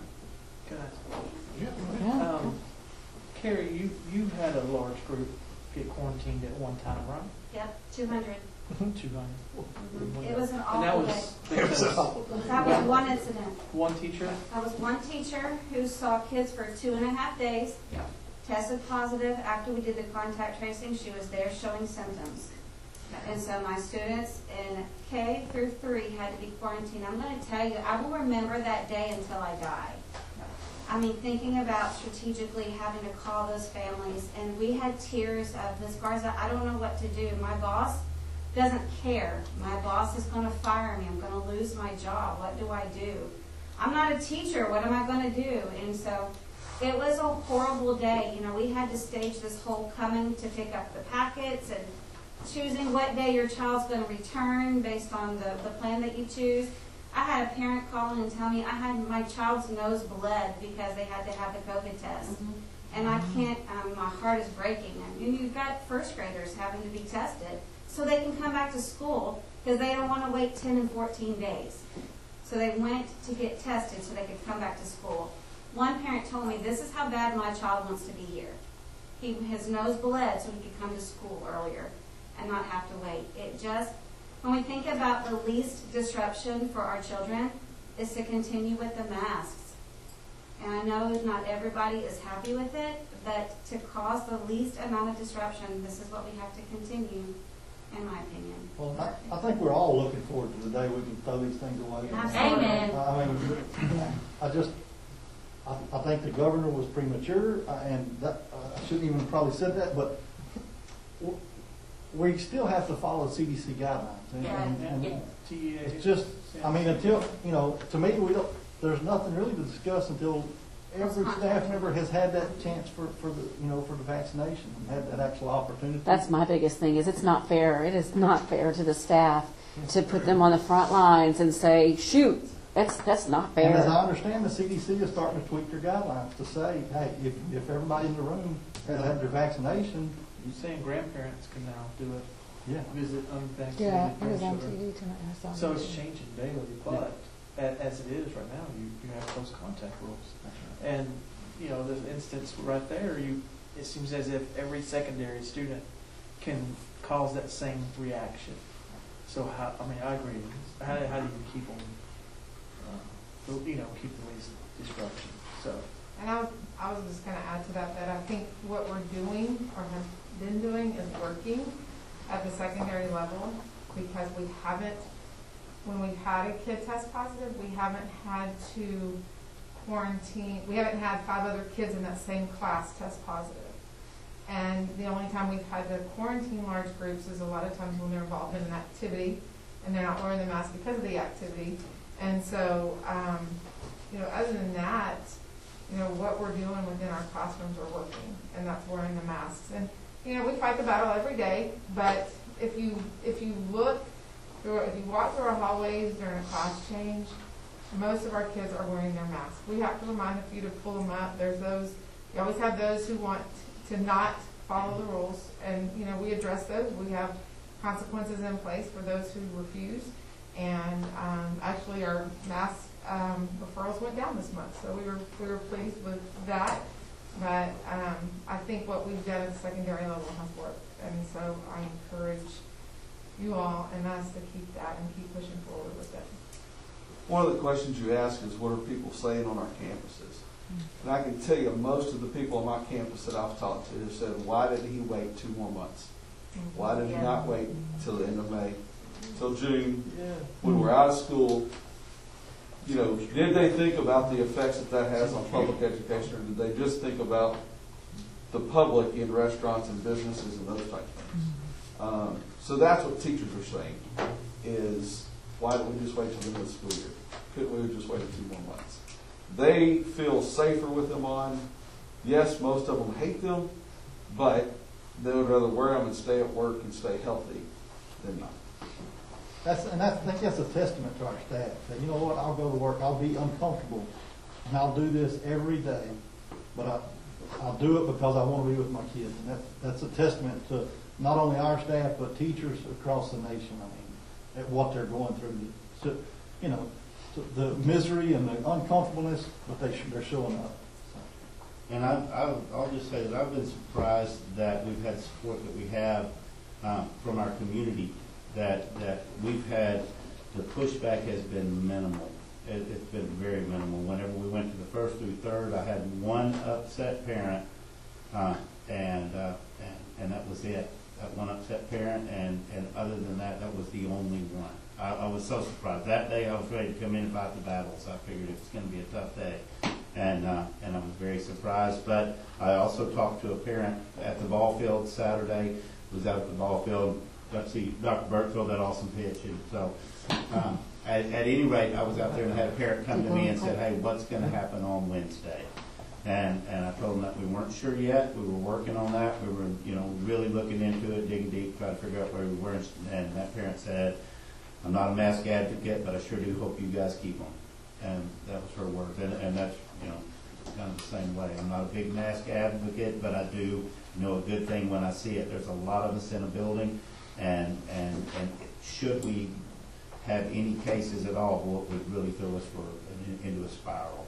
Good. Um, Carrie, you, you had a large group get quarantined at one time, right? Yep, two hundred. two hundred. It was an And that awful was day. because That was one incident. one teacher? That was one teacher who saw kids for two and a half days, Yeah. tested positive. After we did the contact tracing, she was there showing symptoms. And so my students in K through three had to be quarantined. I'm going to tell you, I will remember that day until I die. I mean, thinking about strategically having to call those families, and we had tears of, Miz Garza, I don't know what to do. My boss doesn't care. My boss is going to fire me. I'm going to lose my job. What do I do? I'm not a teacher. What am I going to do? And so it was a horrible day. You know, we had to stage this whole coming to pick up the packets and choosing what day your child's going to return based on the, the plan that you choose. I had a parent call in and tell me I had my child's nose bled because they had to have the COVID test. Mm-hmm. And I can't, um, my heart is breaking. And you've got first graders having to be tested so they can come back to school because they don't want to wait ten and fourteen days. So they went to get tested so they could come back to school. One parent told me, this is how bad my child wants to be here. He, his nose bled so he could come to school earlier and not have to wait. It just, when we think about the least disruption for our children, is to continue with the masks. And I know not everybody is happy with it, but to cause the least amount of disruption, this is what we have to continue. in my opinion. Well, I, I think we're all looking forward to the day we can throw these things away. Absolutely. Amen. I mean, I just, I, I think the governor was premature, uh, and that, uh, I shouldn't even probably said that, but w- we still have to follow C D C guidelines. And, and, and Yeah. T E A. it's just, I mean, until, you know, to me, we don't, there's nothing really to discuss until every staff member has had that chance for, for the, you know, for the vaccination, and had that actual opportunity. That's my biggest thing, is it's not fair. It is not fair to the staff to put them on the front lines and say, shoot, that's, that's not And as I fair. understand, the C D C is starting to tweak their guidelines to say, hey, if, if everybody in the room has had their vaccination, You're saying grandparents can now do it, yeah. visit unvaccinated Yeah, it was on T grandchildren. V tonight. I saw So it. it's changing daily, but a- as it is right now, you, you have close contact rules. And, you know, there's an instance right there, you, it seems as if every secondary student can cause that same reaction. So how, I mean, I agree. How, how do you keep them, uh, you know, keep the least disruption? So, And I was, I was just gonna add to that, that I think what we're doing, or have been doing, is working at the secondary level, because we haven't, when we've had a kid test positive, we haven't had to quarantine, we haven't had five other kids in that same class test positive. And the only time we've had to quarantine large groups is a lot of times when they're involved in an activity, and they're not wearing the mask because of the activity. And so, um, you know, other than that, you know, what we're doing within our classrooms are working, and that's wearing the masks. And, you know, we fight the battle every day, but if you, if you look, through, if you walk through our hallways during a class change, most of our kids are wearing their masks. We have to remind a few to pull them up. There's those, we always have those who want to not follow the rules, and, you know, we address those. We have consequences in place for those who refuse, and um, actually our mask um, referrals went down this month, so we were we were pleased with that. But um, I think what we've done at the secondary level has worked, and so I encourage you all and us to keep that and keep pushing forward with it. One of the questions you ask is, what are people saying on our campuses? And I can tell you, most of the people on my campus that I've talked to have said, why did he wait two more months? Why did he not wait till the end of May, till June, when we're out of school? You know, did they think about the effects that that has on public education, or did they just think about the public in restaurants and businesses and those types of things? Um, so that's what teachers are saying, is why don't we just wait till the end of the school year? Couldn't we have just waited two more months? They feel safer with them on. Yes, most of them hate them, but they would rather wear them and stay at work and stay healthy than not. That's, and that's, I think that's a testament to our staff, that, you know what, I'll go to work, I'll be uncomfortable, and I'll do this every day, but I, I'll do it because I want to be with my kids. And that's, that's a testament to not only our staff, but teachers across the nation, I mean, at what they're going through. So, you know, the misery and the uncomfortableness, but they, they're showing up. And I, I, I'll just say that I've been surprised that we've had support that we have um, from our community, that, that we've had, the pushback has been minimal. It, it's been very minimal. Whenever we went to the first through third, I had one upset parent, uh, and, uh, and and that was it. That one upset parent, and, and other than that, that was the only one. I, I was so surprised. That day I was ready to come in and fight the battle, so I figured it was going to be a tough day. And uh, and I was very surprised. But I also talked to a parent at the ball field Saturday, was out at the ball field, got to see Doctor Burke throw that awesome pitch. And so um, at, at any rate, I was out there and I had a parent come to me and said, hey, what's going to happen on Wednesday? And and I told them that we weren't sure yet. We were working on that. We were, you know, really looking into it, digging deep, trying to figure out where we were. And that parent said, I'm not a mask advocate, but I sure do hope you guys keep them. And that was her words. And, and that's, you know, kind of the same way. I'm not a big mask advocate, but I do know a good thing when I see it. There's a lot of us in a building, and and and should we have any cases at all, what would really throw us for into a spiral.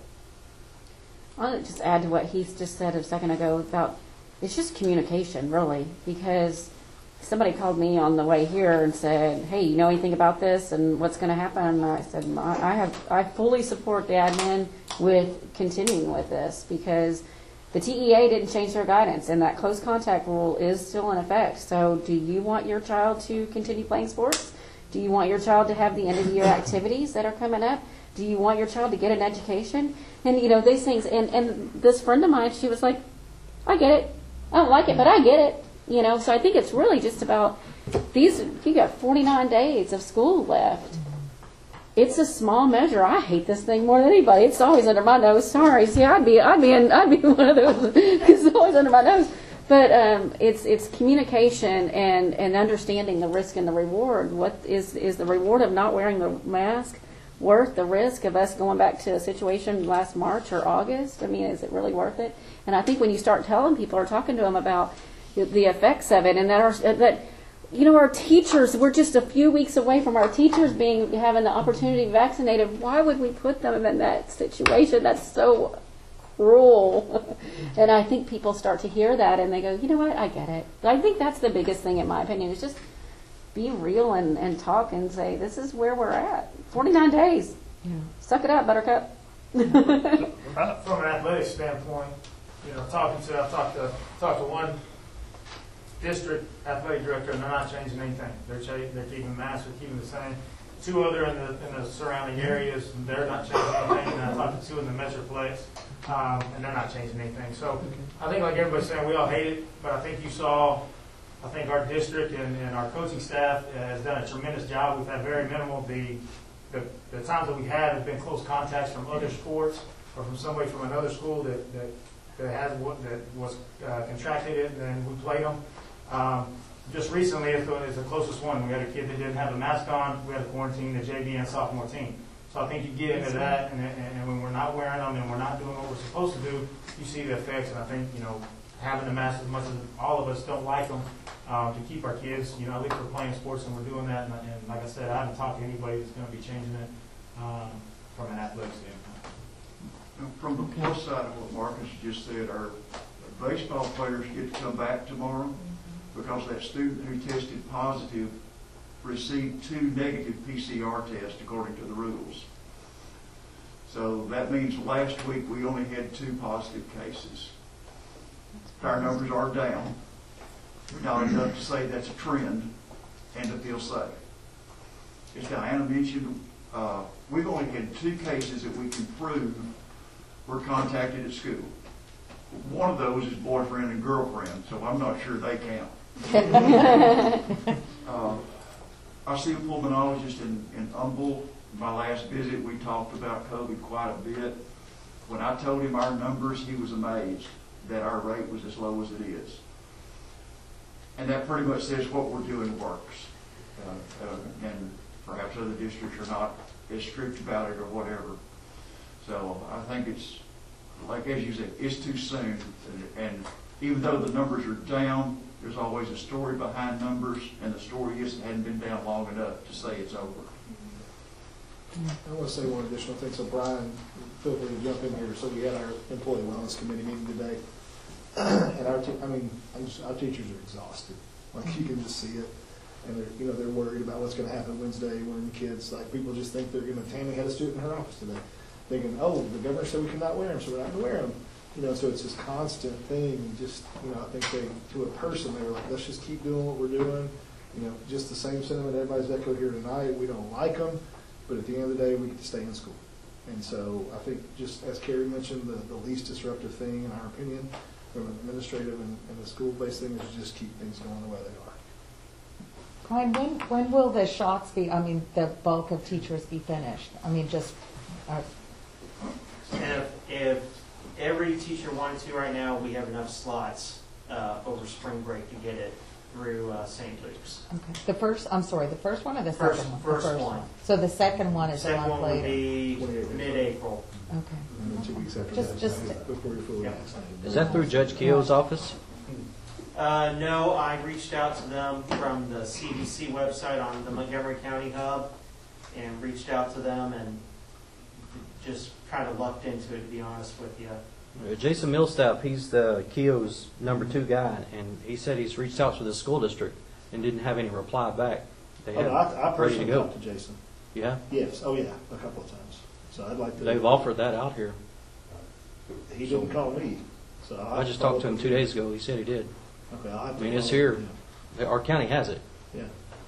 I want to just add to what Heath just said a second ago about, it's just communication, really, because somebody called me on the way here and said, hey, you know anything about this and what's going to happen? And I said, I have, I fully support the admin with continuing with this, because The T E A didn't change their guidance, and that close contact rule is still in effect. So do you want your child to continue playing sports? Do you want your child to have the end of the year activities that are coming up? Do you want your child to get an education? And, you know, these things. And, and this friend of mine, she was like, I get it. I don't like it, but I get it. You know, so I think it's really just about these. You got forty-nine days of school left. It's a small measure. I hate this thing more than anybody. It's always under my nose. Sorry. See, I'd be, I'd be, in, I'd be one of those because it's always under my nose. But um, it's it's communication and, and understanding the risk and the reward. What is is the reward of not wearing the mask worth the risk of us going back to a situation last March or August? I mean, is it really worth it? And I think when you start telling people or talking to them about the effects of it, and that our, that you know, our teachers, we're just a few weeks away from our teachers being having the opportunity to be vaccinated. Why would we put them in that situation? That's so cruel. And I think people start to hear that and they go, you know what, I get it. I think that's the biggest thing, in my opinion, is just be real and, and talk and say, this is where we're at. forty-nine days. Yeah. Suck it up, Buttercup. From an athletic standpoint, you know, talking to, I've talked to, talked to one district athletic director, and they're not changing anything. They're cha- they're keeping the mask, they're keeping the same. Two other in the in the surrounding areas, and they're not changing anything. And I talked to two in the Metroplex, um, and they're not changing anything. So I think, like everybody's saying, we all hate it, but I think you saw, I think our district and, and our coaching staff has done a tremendous job. We've had very minimal. The, the the times that we had have been close contacts from other sports or from somebody from another school that that, that has what that was uh, contracted it, and then we played them. Um, just recently, is the, is the closest one. We had a kid that didn't have a mask on. We had to quarantine the J V and sophomore team. So I think you get into that, and, and, and when we're not wearing them and we're not doing what we're supposed to do, you see the effects. And I think, you know, having the mask, as much as all of us don't like them, um, to keep our kids, you know, at least we're playing sports and we're doing that. And, and like I said, I haven't talked to anybody that's going to be changing it um, from an athletic standpoint. From the plus side of what Marcus just said, our baseball players get to come back tomorrow because that student who tested positive received two negative P C R tests according to the rules. So that means last week we only had two positive cases. Our numbers are down. Not enough to say that's a trend and to feel safe. As Diana mentioned, uh, we've only had two cases that we can prove were contacted at school. One of those is boyfriend and girlfriend, so I'm not sure they count. uh, our civil pulmonologist in, in Humboldt, my last visit, we talked about COVID quite a bit. When I told him our numbers, he was amazed that our rate was as low as it is. And that pretty much says what we're doing works. Uh, uh, and perhaps other districts are not as strict about it or whatever. So I think it's, like as you said, it's too soon. And, and even though the numbers are down, there's always a story behind numbers, and the story is it hadn't been down long enough to say it's over. I want to say one additional thing. So Brian, feel free to jump in here. So we had our employee wellness committee meeting today, and our, te- I mean, I'm just, our teachers are exhausted. Like you can just see it, and they're, you know, they're worried about what's going to happen Wednesday when kids, like people just think they're going to. Tammy had a student in her office today, thinking, oh, the governor said we cannot wear them, so we're not going to wear them. You know, so it's this constant thing. Just, you know, I think they, to a person, they were like, let's just keep doing what we're doing. You know, just the same sentiment everybody's echoed here tonight. We don't like them, but at the end of the day, we get to stay in school. And so I think, just as Carrie mentioned, the, the least disruptive thing, in our opinion, from an administrative and, and the school-based thing, is just keep things going the way they are. Brian, when, when will the shots be, I mean, the bulk of teachers be finished? I mean, just... Uh, if, if every teacher wanted to right now, we have enough slots uh, over spring break to get it through uh, Saint Luke's. Okay. The first, I'm sorry, the first one or the First- second one? first The first one. So the second one is a Second month one would later? be mid-April. Okay. And then two weeks after Just- that, just- before you're fully vaccinated. Is that through Judge Keogh's office? Uh, no, I reached out to them from the C D C website on the Montgomery County Hub and reached out to them and just kind of lucked into it, to be honest with you. Uh, Jason Millsap, he's the Keogh's number two guy, and he said he's reached out to the school district and didn't have any reply back. They Oh, have no, I, I ready to personally go. talked to Jason. Yeah? Yes. Oh, yeah. A couple of times. So I'd like to. They've offered that out here. He didn't call me. So I just talked to him two days ago. He said he did. Okay, I'll have I to mean, it's follow up here. Our county has it. Yeah,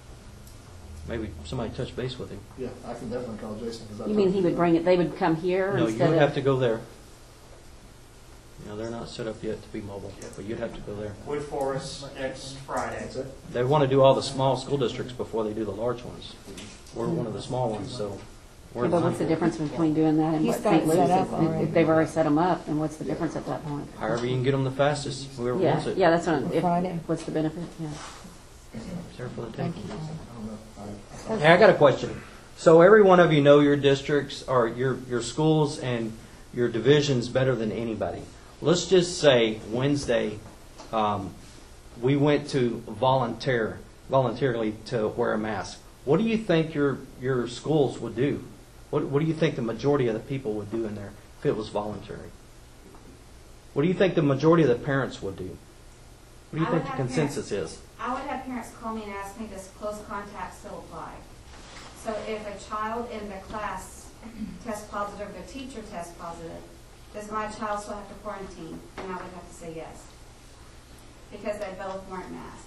Maybe somebody touch base with him. yeah, I can definitely call Jason. 'cause I You mean talked he to would him. bring it, they would come here No, you instead would of? have to go there. You know, they're not set up yet to be mobile, but you'd have to go there. Wood Forest next Friday. That's it? They want to do all the small school districts before they do the large ones. We're one of the small ones, so we're Yeah, in but line what's the for it. difference between doing that and He's what got Saint it Louis set is? up already. If they've already set them up, then what's the difference at that point? However you can get them the fastest, whoever Yeah, wants it. yeah, that's what, I'm- if- Friday. what's the benefit? Yeah. It's there for the Thank taking. you. I don't know. I- Hey, I got a question. So every one of you know your districts or your, your schools and your divisions better than anybody. Let's just say Wednesday, um, we went to volunteer, voluntarily to wear a mask. What do you think your, your schools would do? What, what do you think the majority of the people would do in there if it was voluntary? What do you think the majority of the parents would do? What do you I think would the have consensus parents- is? I would have parents call me and ask me, does close contact still apply? So if a child in the class tests positive, the teacher tests positive, does my child still have to quarantine? And I would have to say yes, because they both weren't masked.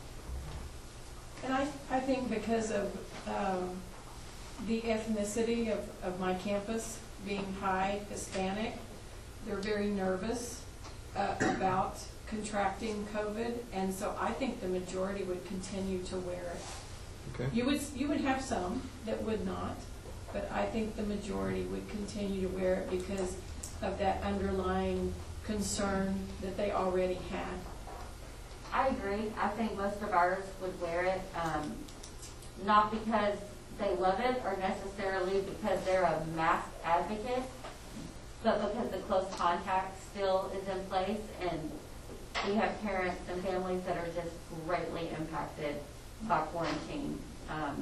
And I, I think because of um, the ethnicity of, of my campus being high Hispanic, they're very nervous uh, about contracting COVID, and so I think the majority would continue to wear it. Okay. You would, you would have some that would not, but I think the majority would continue to wear it because of that underlying concern that they already had. I agree. I think most of ours would wear it, um, not because they love it or necessarily because they're a mask advocate, but because the close contact still is in place, and we have parents and families that are just greatly impacted by quarantine. Um,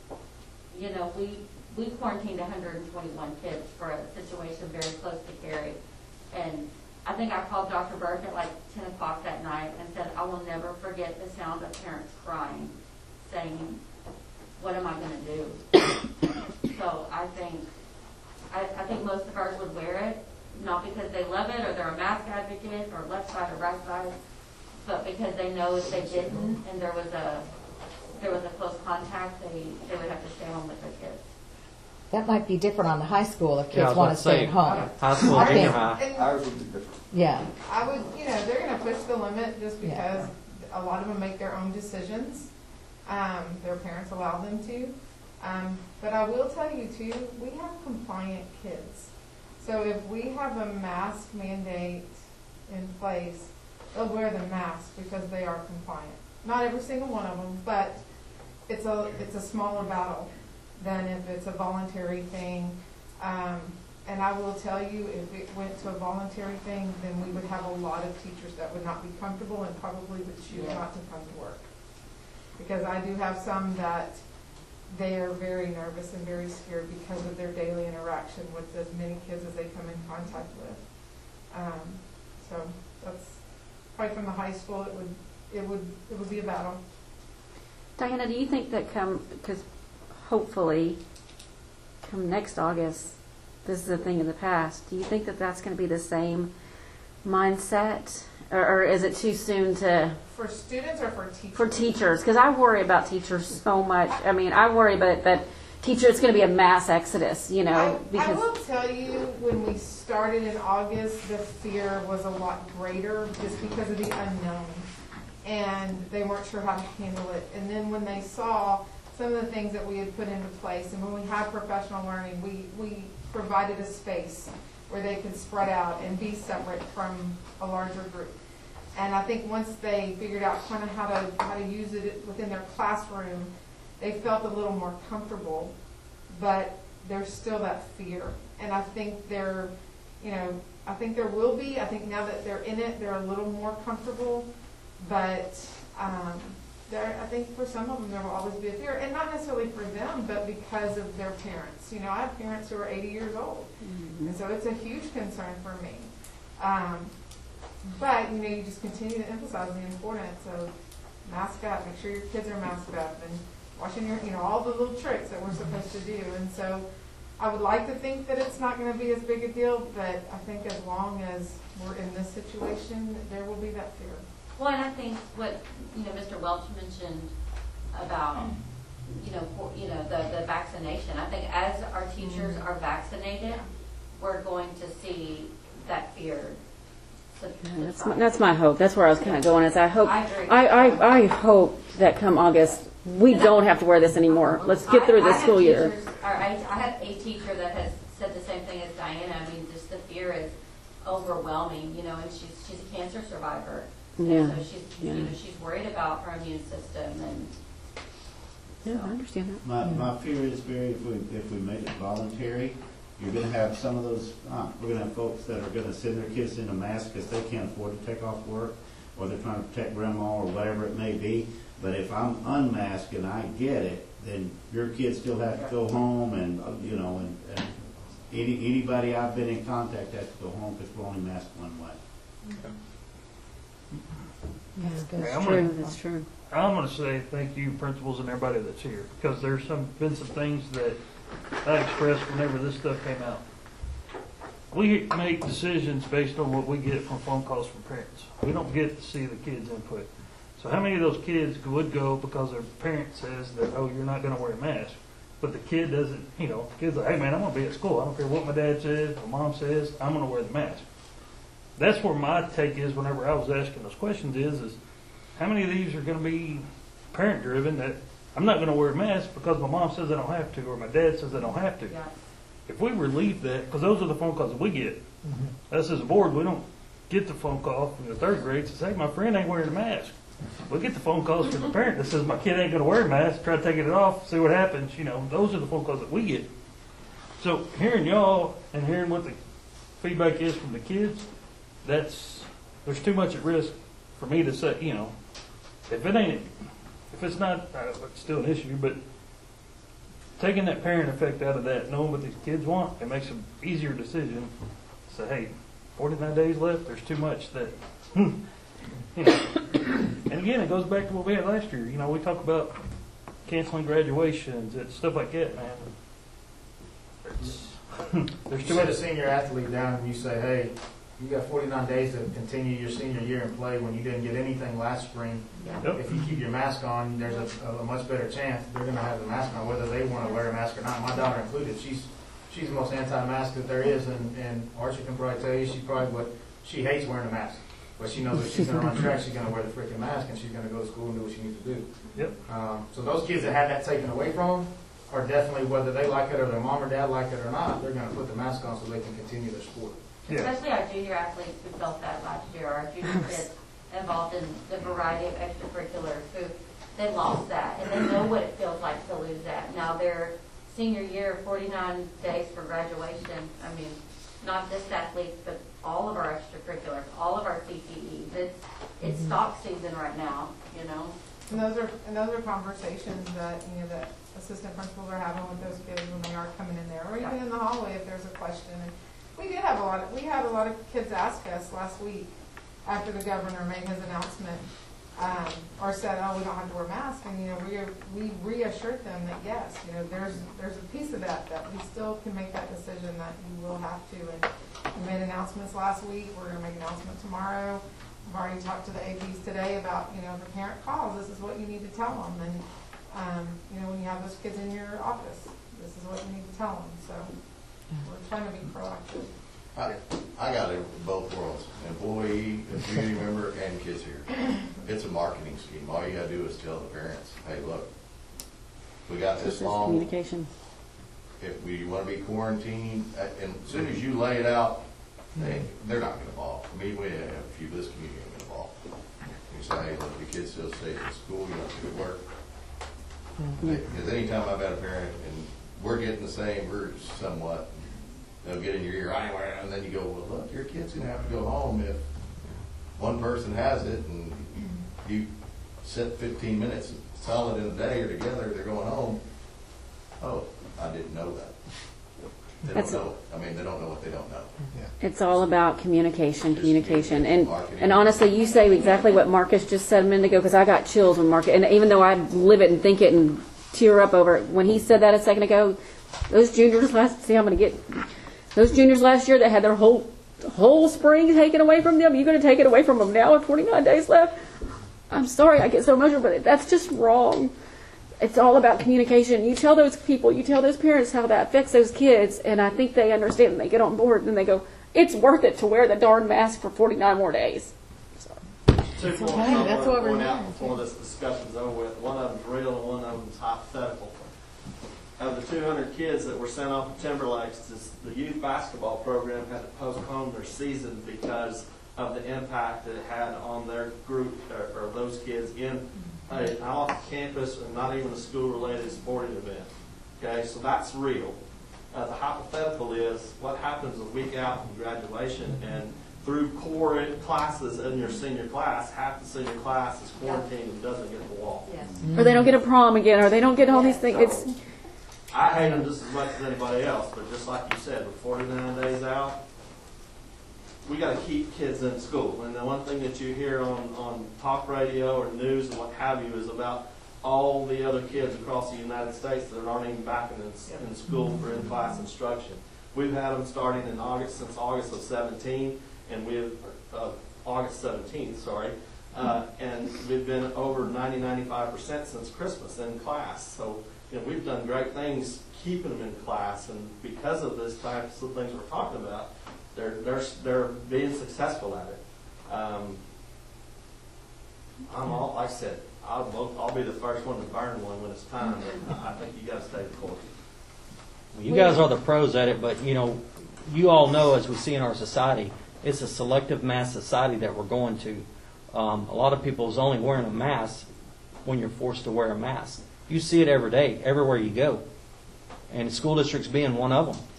you know, we we quarantined one hundred twenty-one kids for a situation very close to Cary, and I think I called Doctor Burke at like ten o'clock that night and said, I will never forget the sound of parents crying, saying, what am I going to do? So I think, I, I think most of ours would wear it, not because they love it or they're a mask advocate or left side or right side, but because they know if they didn't and there was a, there was a close contact, they, they would have to stay home with their kids. That might be different on the high school if Yeah, I kids was want about to to stay say, at home. high school, I junior think- high. And Ours would be different. Yeah. I would, you know, they're gonna push the limit just Yeah. because a lot of them make their own decisions. Um, their parents allow them to. Um, but I will tell you too, we have compliant kids. So if we have a mask mandate in place, they'll wear the mask because they are compliant. Not every single one of them, but it's a, it's a smaller battle than if it's a voluntary thing. Um, and I will tell you, if it went to a voluntary thing, then we would have a lot of teachers that would not be comfortable and probably would choose not to come to work. Because I do have some that they are very nervous and very scared because of their daily interaction with as many kids as they come in contact with. Um, so that's probably from the high school. It would it would it would be a battle. Diana, do you think that come, because hopefully come next August, this is a thing of the past, do you think that that's going to be the same mindset? Or, or is it too soon to, For students or for teachers? for teachers? Because I worry about teachers so much. I mean, I worry about that teacher, it's going to be a mass exodus, you know, I, I because will tell you, when we started in August, the fear was a lot greater just because of the unknown. And they weren't sure how to handle it. And then when they saw some of the things that we had put into place, and when we had professional learning, we, we provided a space where they could spread out and be separate from a larger group. And I think once they figured out kind of how to how to use it within their classroom, they felt a little more comfortable. But there's still that fear. And I think they're, you know, I think there will be. I think now that they're in it, they're a little more comfortable. But um, there, I think for some of them there will always be a fear, and not necessarily for them, but because of their parents. You know, I have parents who are eighty years old, mm-hmm. and so it's a huge concern for me. Um, but you know, you just continue to emphasize the importance of mask up, make sure your kids are masked up, and washing your, you know, all the little tricks that we're supposed to do. And so I would like to think that it's not gonna be as big a deal, but I think as long as we're in this situation, there will be that fear. Well, and I think what, you know, Mister Welch mentioned about, you know, for, you know, the, the vaccination. I think as our teachers are vaccinated, we're going to see that fear. sub- Yeah, that's, my, subside. that's my hope. That's where I was kind of going. Is I hope I agree. I, I, I hope that come August we don't have to wear this anymore. Let's get through I- I the have school year. teachers- Or I, I have a teacher that has said the same thing as Diana. I mean, just the fear is overwhelming, you know, and she's, she's a cancer survivor. And Yeah. So she's, Yeah. you know, she's worried about her immune system and. Yeah, I understand that. My, my fear is, Barry, if we, if we make it voluntary, you're gonna have some of those, uh, we're gonna have folks that are gonna send their kids in a mask because they can't afford to take off work, or they're trying to protect grandma or whatever it may be. But if I'm unmasked and I get it, then your kids still have to go home and, uh, you know, and, and any, anybody I've been in contact has to go home because we're only masked one way. That's good. Hey, I'm True, gonna- that's true. I'm going to say thank you, principals and everybody that's here, because there's some, been some things that I expressed whenever this stuff came out. We make decisions based on what we get from phone calls from parents. We don't get to see the kids' input. So how many of those kids would go because their parent says that, oh, you're not going to wear a mask, but the kid doesn't, you know, the kid's like, hey man, I'm going to be at school. I don't care what my dad says, my mom says, I'm going to wear the mask. That's where my take is whenever I was asking those questions is, is how many of these are going to be parent driven that I'm not going to wear a mask because my mom says I don't have to or my dad says I don't have to. Yeah. If we relieve that, because those are the phone calls that we get. Us as a board, we don't get the phone call from the third grade that says, hey, my friend ain't wearing a mask. We get the phone calls from the parent that says my kid ain't going to wear a mask, try taking it off, see what happens. You know, those are the phone calls that we get. So hearing y'all and hearing what the feedback is from the kids, that's, there's too much at risk for me to say, you know, if it ain't, if it's not, uh, it's still an issue, but taking that parent effect out of that, knowing what these kids want, it makes an easier decision. Say, hey, forty-nine days left, there's too much that, you know. And again, it goes back to what we had last year. You know, we talk about canceling graduations and stuff like that, man. It's, there's You Mm-hmm. set too a much. senior athlete down and you say, hey, you got forty-nine days to continue your senior year and play when you didn't get anything last spring. Yep. If you keep your mask on, there's a, a much better chance they're going to have the mask on, whether they want to wear a mask or not. My daughter included. She's she's the most anti-mask that there is, and, and Archie can probably tell you she probably what she hates wearing a mask. But she knows if she's going to run track, she's going to wear the freaking mask, and she's going to go to school and do what she needs to do. Yep. Um, so those kids that had that taken away from them are definitely, whether they like it or their mom or dad like it or not, they're going to put the mask on so they can continue their sport. Yeah. Especially our junior athletes who felt that last year, our junior kids involved in the variety of extracurriculars who, they lost that, and they know what it feels like to lose that. Now their senior year, forty-nine days for graduation, I mean, not just athletes, but all of our extracurriculars, all of our C T Es. It's, it's stock season right now, you know? And those are, and those are conversations that, you know, that assistant principals are having with those kids when they are coming in there, or even in the hallway if there's a question. And we did have a lot of, we had a lot of kids ask us last week after the governor made his announcement, um, or said, oh, we don't have to wear masks. And, you know, we, we reassured them that yes, you know, there's, there's a piece of that, that we still can make that decision that you will have to. And we made announcements last week. We're going to make an announcement tomorrow. I've already talked to the A Ps today about, you know, if a parent calls, this is what you need to tell them. And, um, you know, when you have those kids in your office, this is what you need to tell them. So we're trying to be proactive. I, I got it with both worlds, employee, a community member, and kids here. It's a marketing scheme. All you gotta do is tell the parents, hey, look, we got This this is long. communication. If we wanna be quarantined, uh, and as soon as you lay it out, they, they're not gonna fall. I mean, we have a few of this community are gonna fall. You say, hey, look, the kids still stay in school, you don't do work. Because anytime I've had a parent, and we're getting the same, we're somewhat, they'll get in your ear, I ain't wearing it, and then you go, well, look, your kid's gonna have to go home if one person has it, and you sit fifteen minutes solid in a day or together, they're going home. Oh, I didn't know that. They don't That's- know. I mean, they don't know what they don't know. It's all about communication, communication. And and honestly, you say exactly what Marcus just said a minute ago, because I got chills when Marcus, and even though I live it and think it and tear up over it, when he said that a second ago, Those juniors last, see, I'm going to get, those juniors last year that had their whole, whole spring taken away from them, you're going to take it away from them now with forty-nine days left? I'm sorry, I get so emotional, but that's just wrong. It's all about communication. You tell those people, you tell those parents how that affects those kids, and I think they understand and they get on board and they go, it's worth it to wear the darn mask for forty-nine more days. Two points okay, I that's want what to we're point out doing. before this discussion's over with. One of them's real and one of them's hypothetical. Of the two hundred kids that were sent off to Timberlakes, this, the youth basketball program had to postpone their season because of the impact that it had on their group, or, or those kids in a off-campus and not even a school-related sporting event. Okay, so that's real. Uh, the hypothetical is what happens a week out from graduation and through core classes in your senior class, half the senior class is quarantined and doesn't get to walk. Yes. Or they don't get a prom again, or they don't get all these things. It's, I hate them just as much as anybody else, but just like you said, with forty-nine days out, we got to keep kids in school. And the one thing that you hear on, on talk radio or news and what have you is about all the other kids across the United States that aren't even back in, in school for in-class instruction. We've had them starting in August, since August of seventeen, and we've, uh, August seventeenth, sorry, uh, and we've been over ninety, ninety-five percent since Christmas in class. So, you know, we've done great things keeping them in class, and because of this types of things we're talking about, they're, they're, they're being successful at it. Um, I'm all, like I said, I'll, I'll be the first one to burn one when it's time, but I think you got to stay the course. Well, you guys are the pros at it, but you know, you all know, as we see in our society, it's a selective mass society that we're going to. Um, a lot of people is only wearing a mask when you're forced to wear a mask. You see it every day, everywhere you go, and school districts being one of them.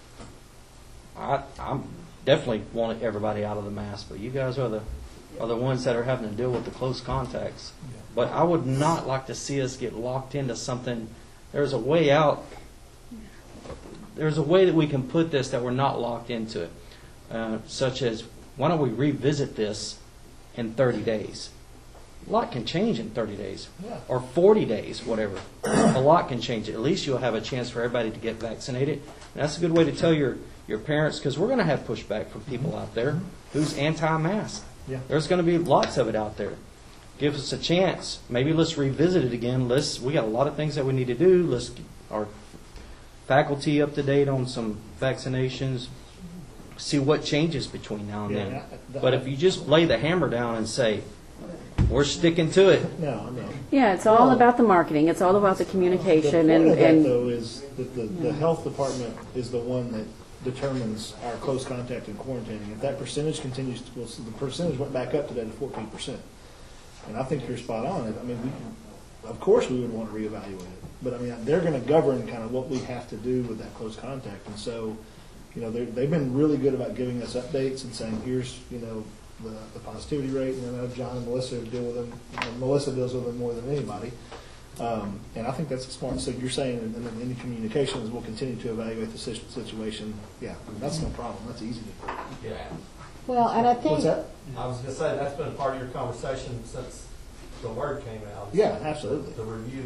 I I'm definitely want everybody out of the mask, but you guys are the are the ones that are having to deal with the close contacts. But I would not like to see us get locked into something. There's a way out. There's a way that we can put this that we're not locked into it. Uh, such as, why don't we revisit this in thirty days? A lot can change in thirty days. Yeah. Or forty days, whatever. A lot can change. At least you'll have a chance for everybody to get vaccinated. And that's a good way to tell your, your parents, because we're going to have pushback from people out there who's anti-mask. Yeah. There's going to be lots of it out there. Give us a chance. Maybe let's revisit it again. Let's. We got a lot of things that we need to do. Let's get our faculty up to date on some vaccinations. See what changes between now and Yeah, then. I- But if you just lay the hammer down and say, we're sticking to it. No, no. yeah, it's all about the marketing. It's all about the communication. The And, point of that, and though, is that the, the health department is the one that determines our close contact and quarantining. If that percentage continues, to, well, so the percentage went back up today to fourteen percent. And I think you're spot on. I mean, we, of course we would want to reevaluate it. But, I mean, they're going to govern kind of what we have to do with that close contact. And so, you know, they've been really good about giving us updates and saying, here's, you know, the, the positivity rate. And I know John and Melissa deal with them. And Melissa deals with them more than anybody. Um, and I think that's smart. So you're saying, and then any communications will continue to evaluate the situ- situation. Yeah, that's no problem. That's easy to do. Yeah. Well, and I think What's that? I was going to say, that's been a part of your conversation since the word came out. Yeah, absolutely. The review.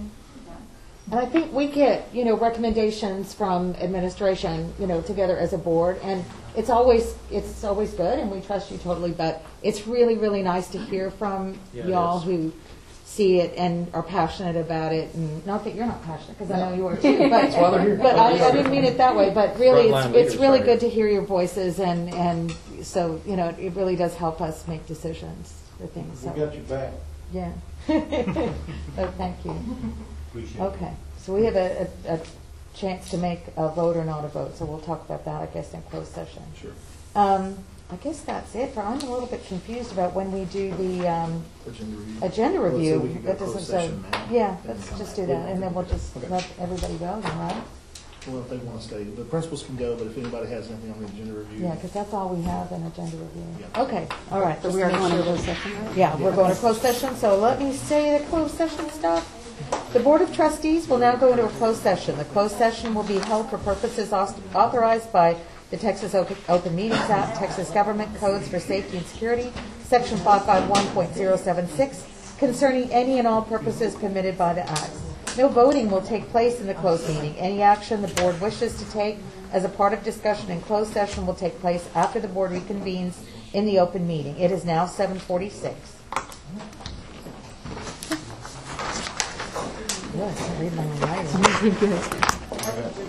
And I think we get, you know, recommendations from administration, you know, together as a board, and it's always, it's always good, and we trust you totally, but it's really, really nice to hear from Yeah, it y'all is. who see it and are passionate about it, and not that you're not passionate, because I know you are too, but, That's why they're here. but I, I didn't mean it that way, but really, it's, Frontline it's leaders really right good to hear your voices, and, and so, you know, it really does help us make decisions for things. We So, got your back. yeah. Oh, thank you. Appreciate it. Okay, so we have a, a, a chance to make a vote or not a vote, so we'll talk about that, I guess, in closed session. Sure. Um, I guess that's it, for I'm a little bit confused about when we do the, um, Agenda review. agenda Well, so review. we can go That closed doesn't say, session now, yeah, and let's come just back. do that, and then we'll just Okay. let everybody go, then, right? Well, if they want to stay, the principals can go, but if anybody has anything on the agenda review. Yeah, because that's all we have in agenda review. Yeah. Okay, all right. so just we are make going to sure closed that- session, right? Yeah, we're going to closed session, so let me say the closed session stuff. The Board of Trustees will now go into a closed session. The closed session will be held for purposes aus- authorized by the Texas Open Open Meetings Act, Texas Government Codes for Safety and Security, Section five fifty-one point oh seven six, concerning any and all purposes permitted by the Act. No voting will take place in the closed meeting. Any action the board wishes to take as a part of discussion in closed session will take place after the board reconvenes in the open meeting. It is now seven forty-six. Yes, I read my own writing.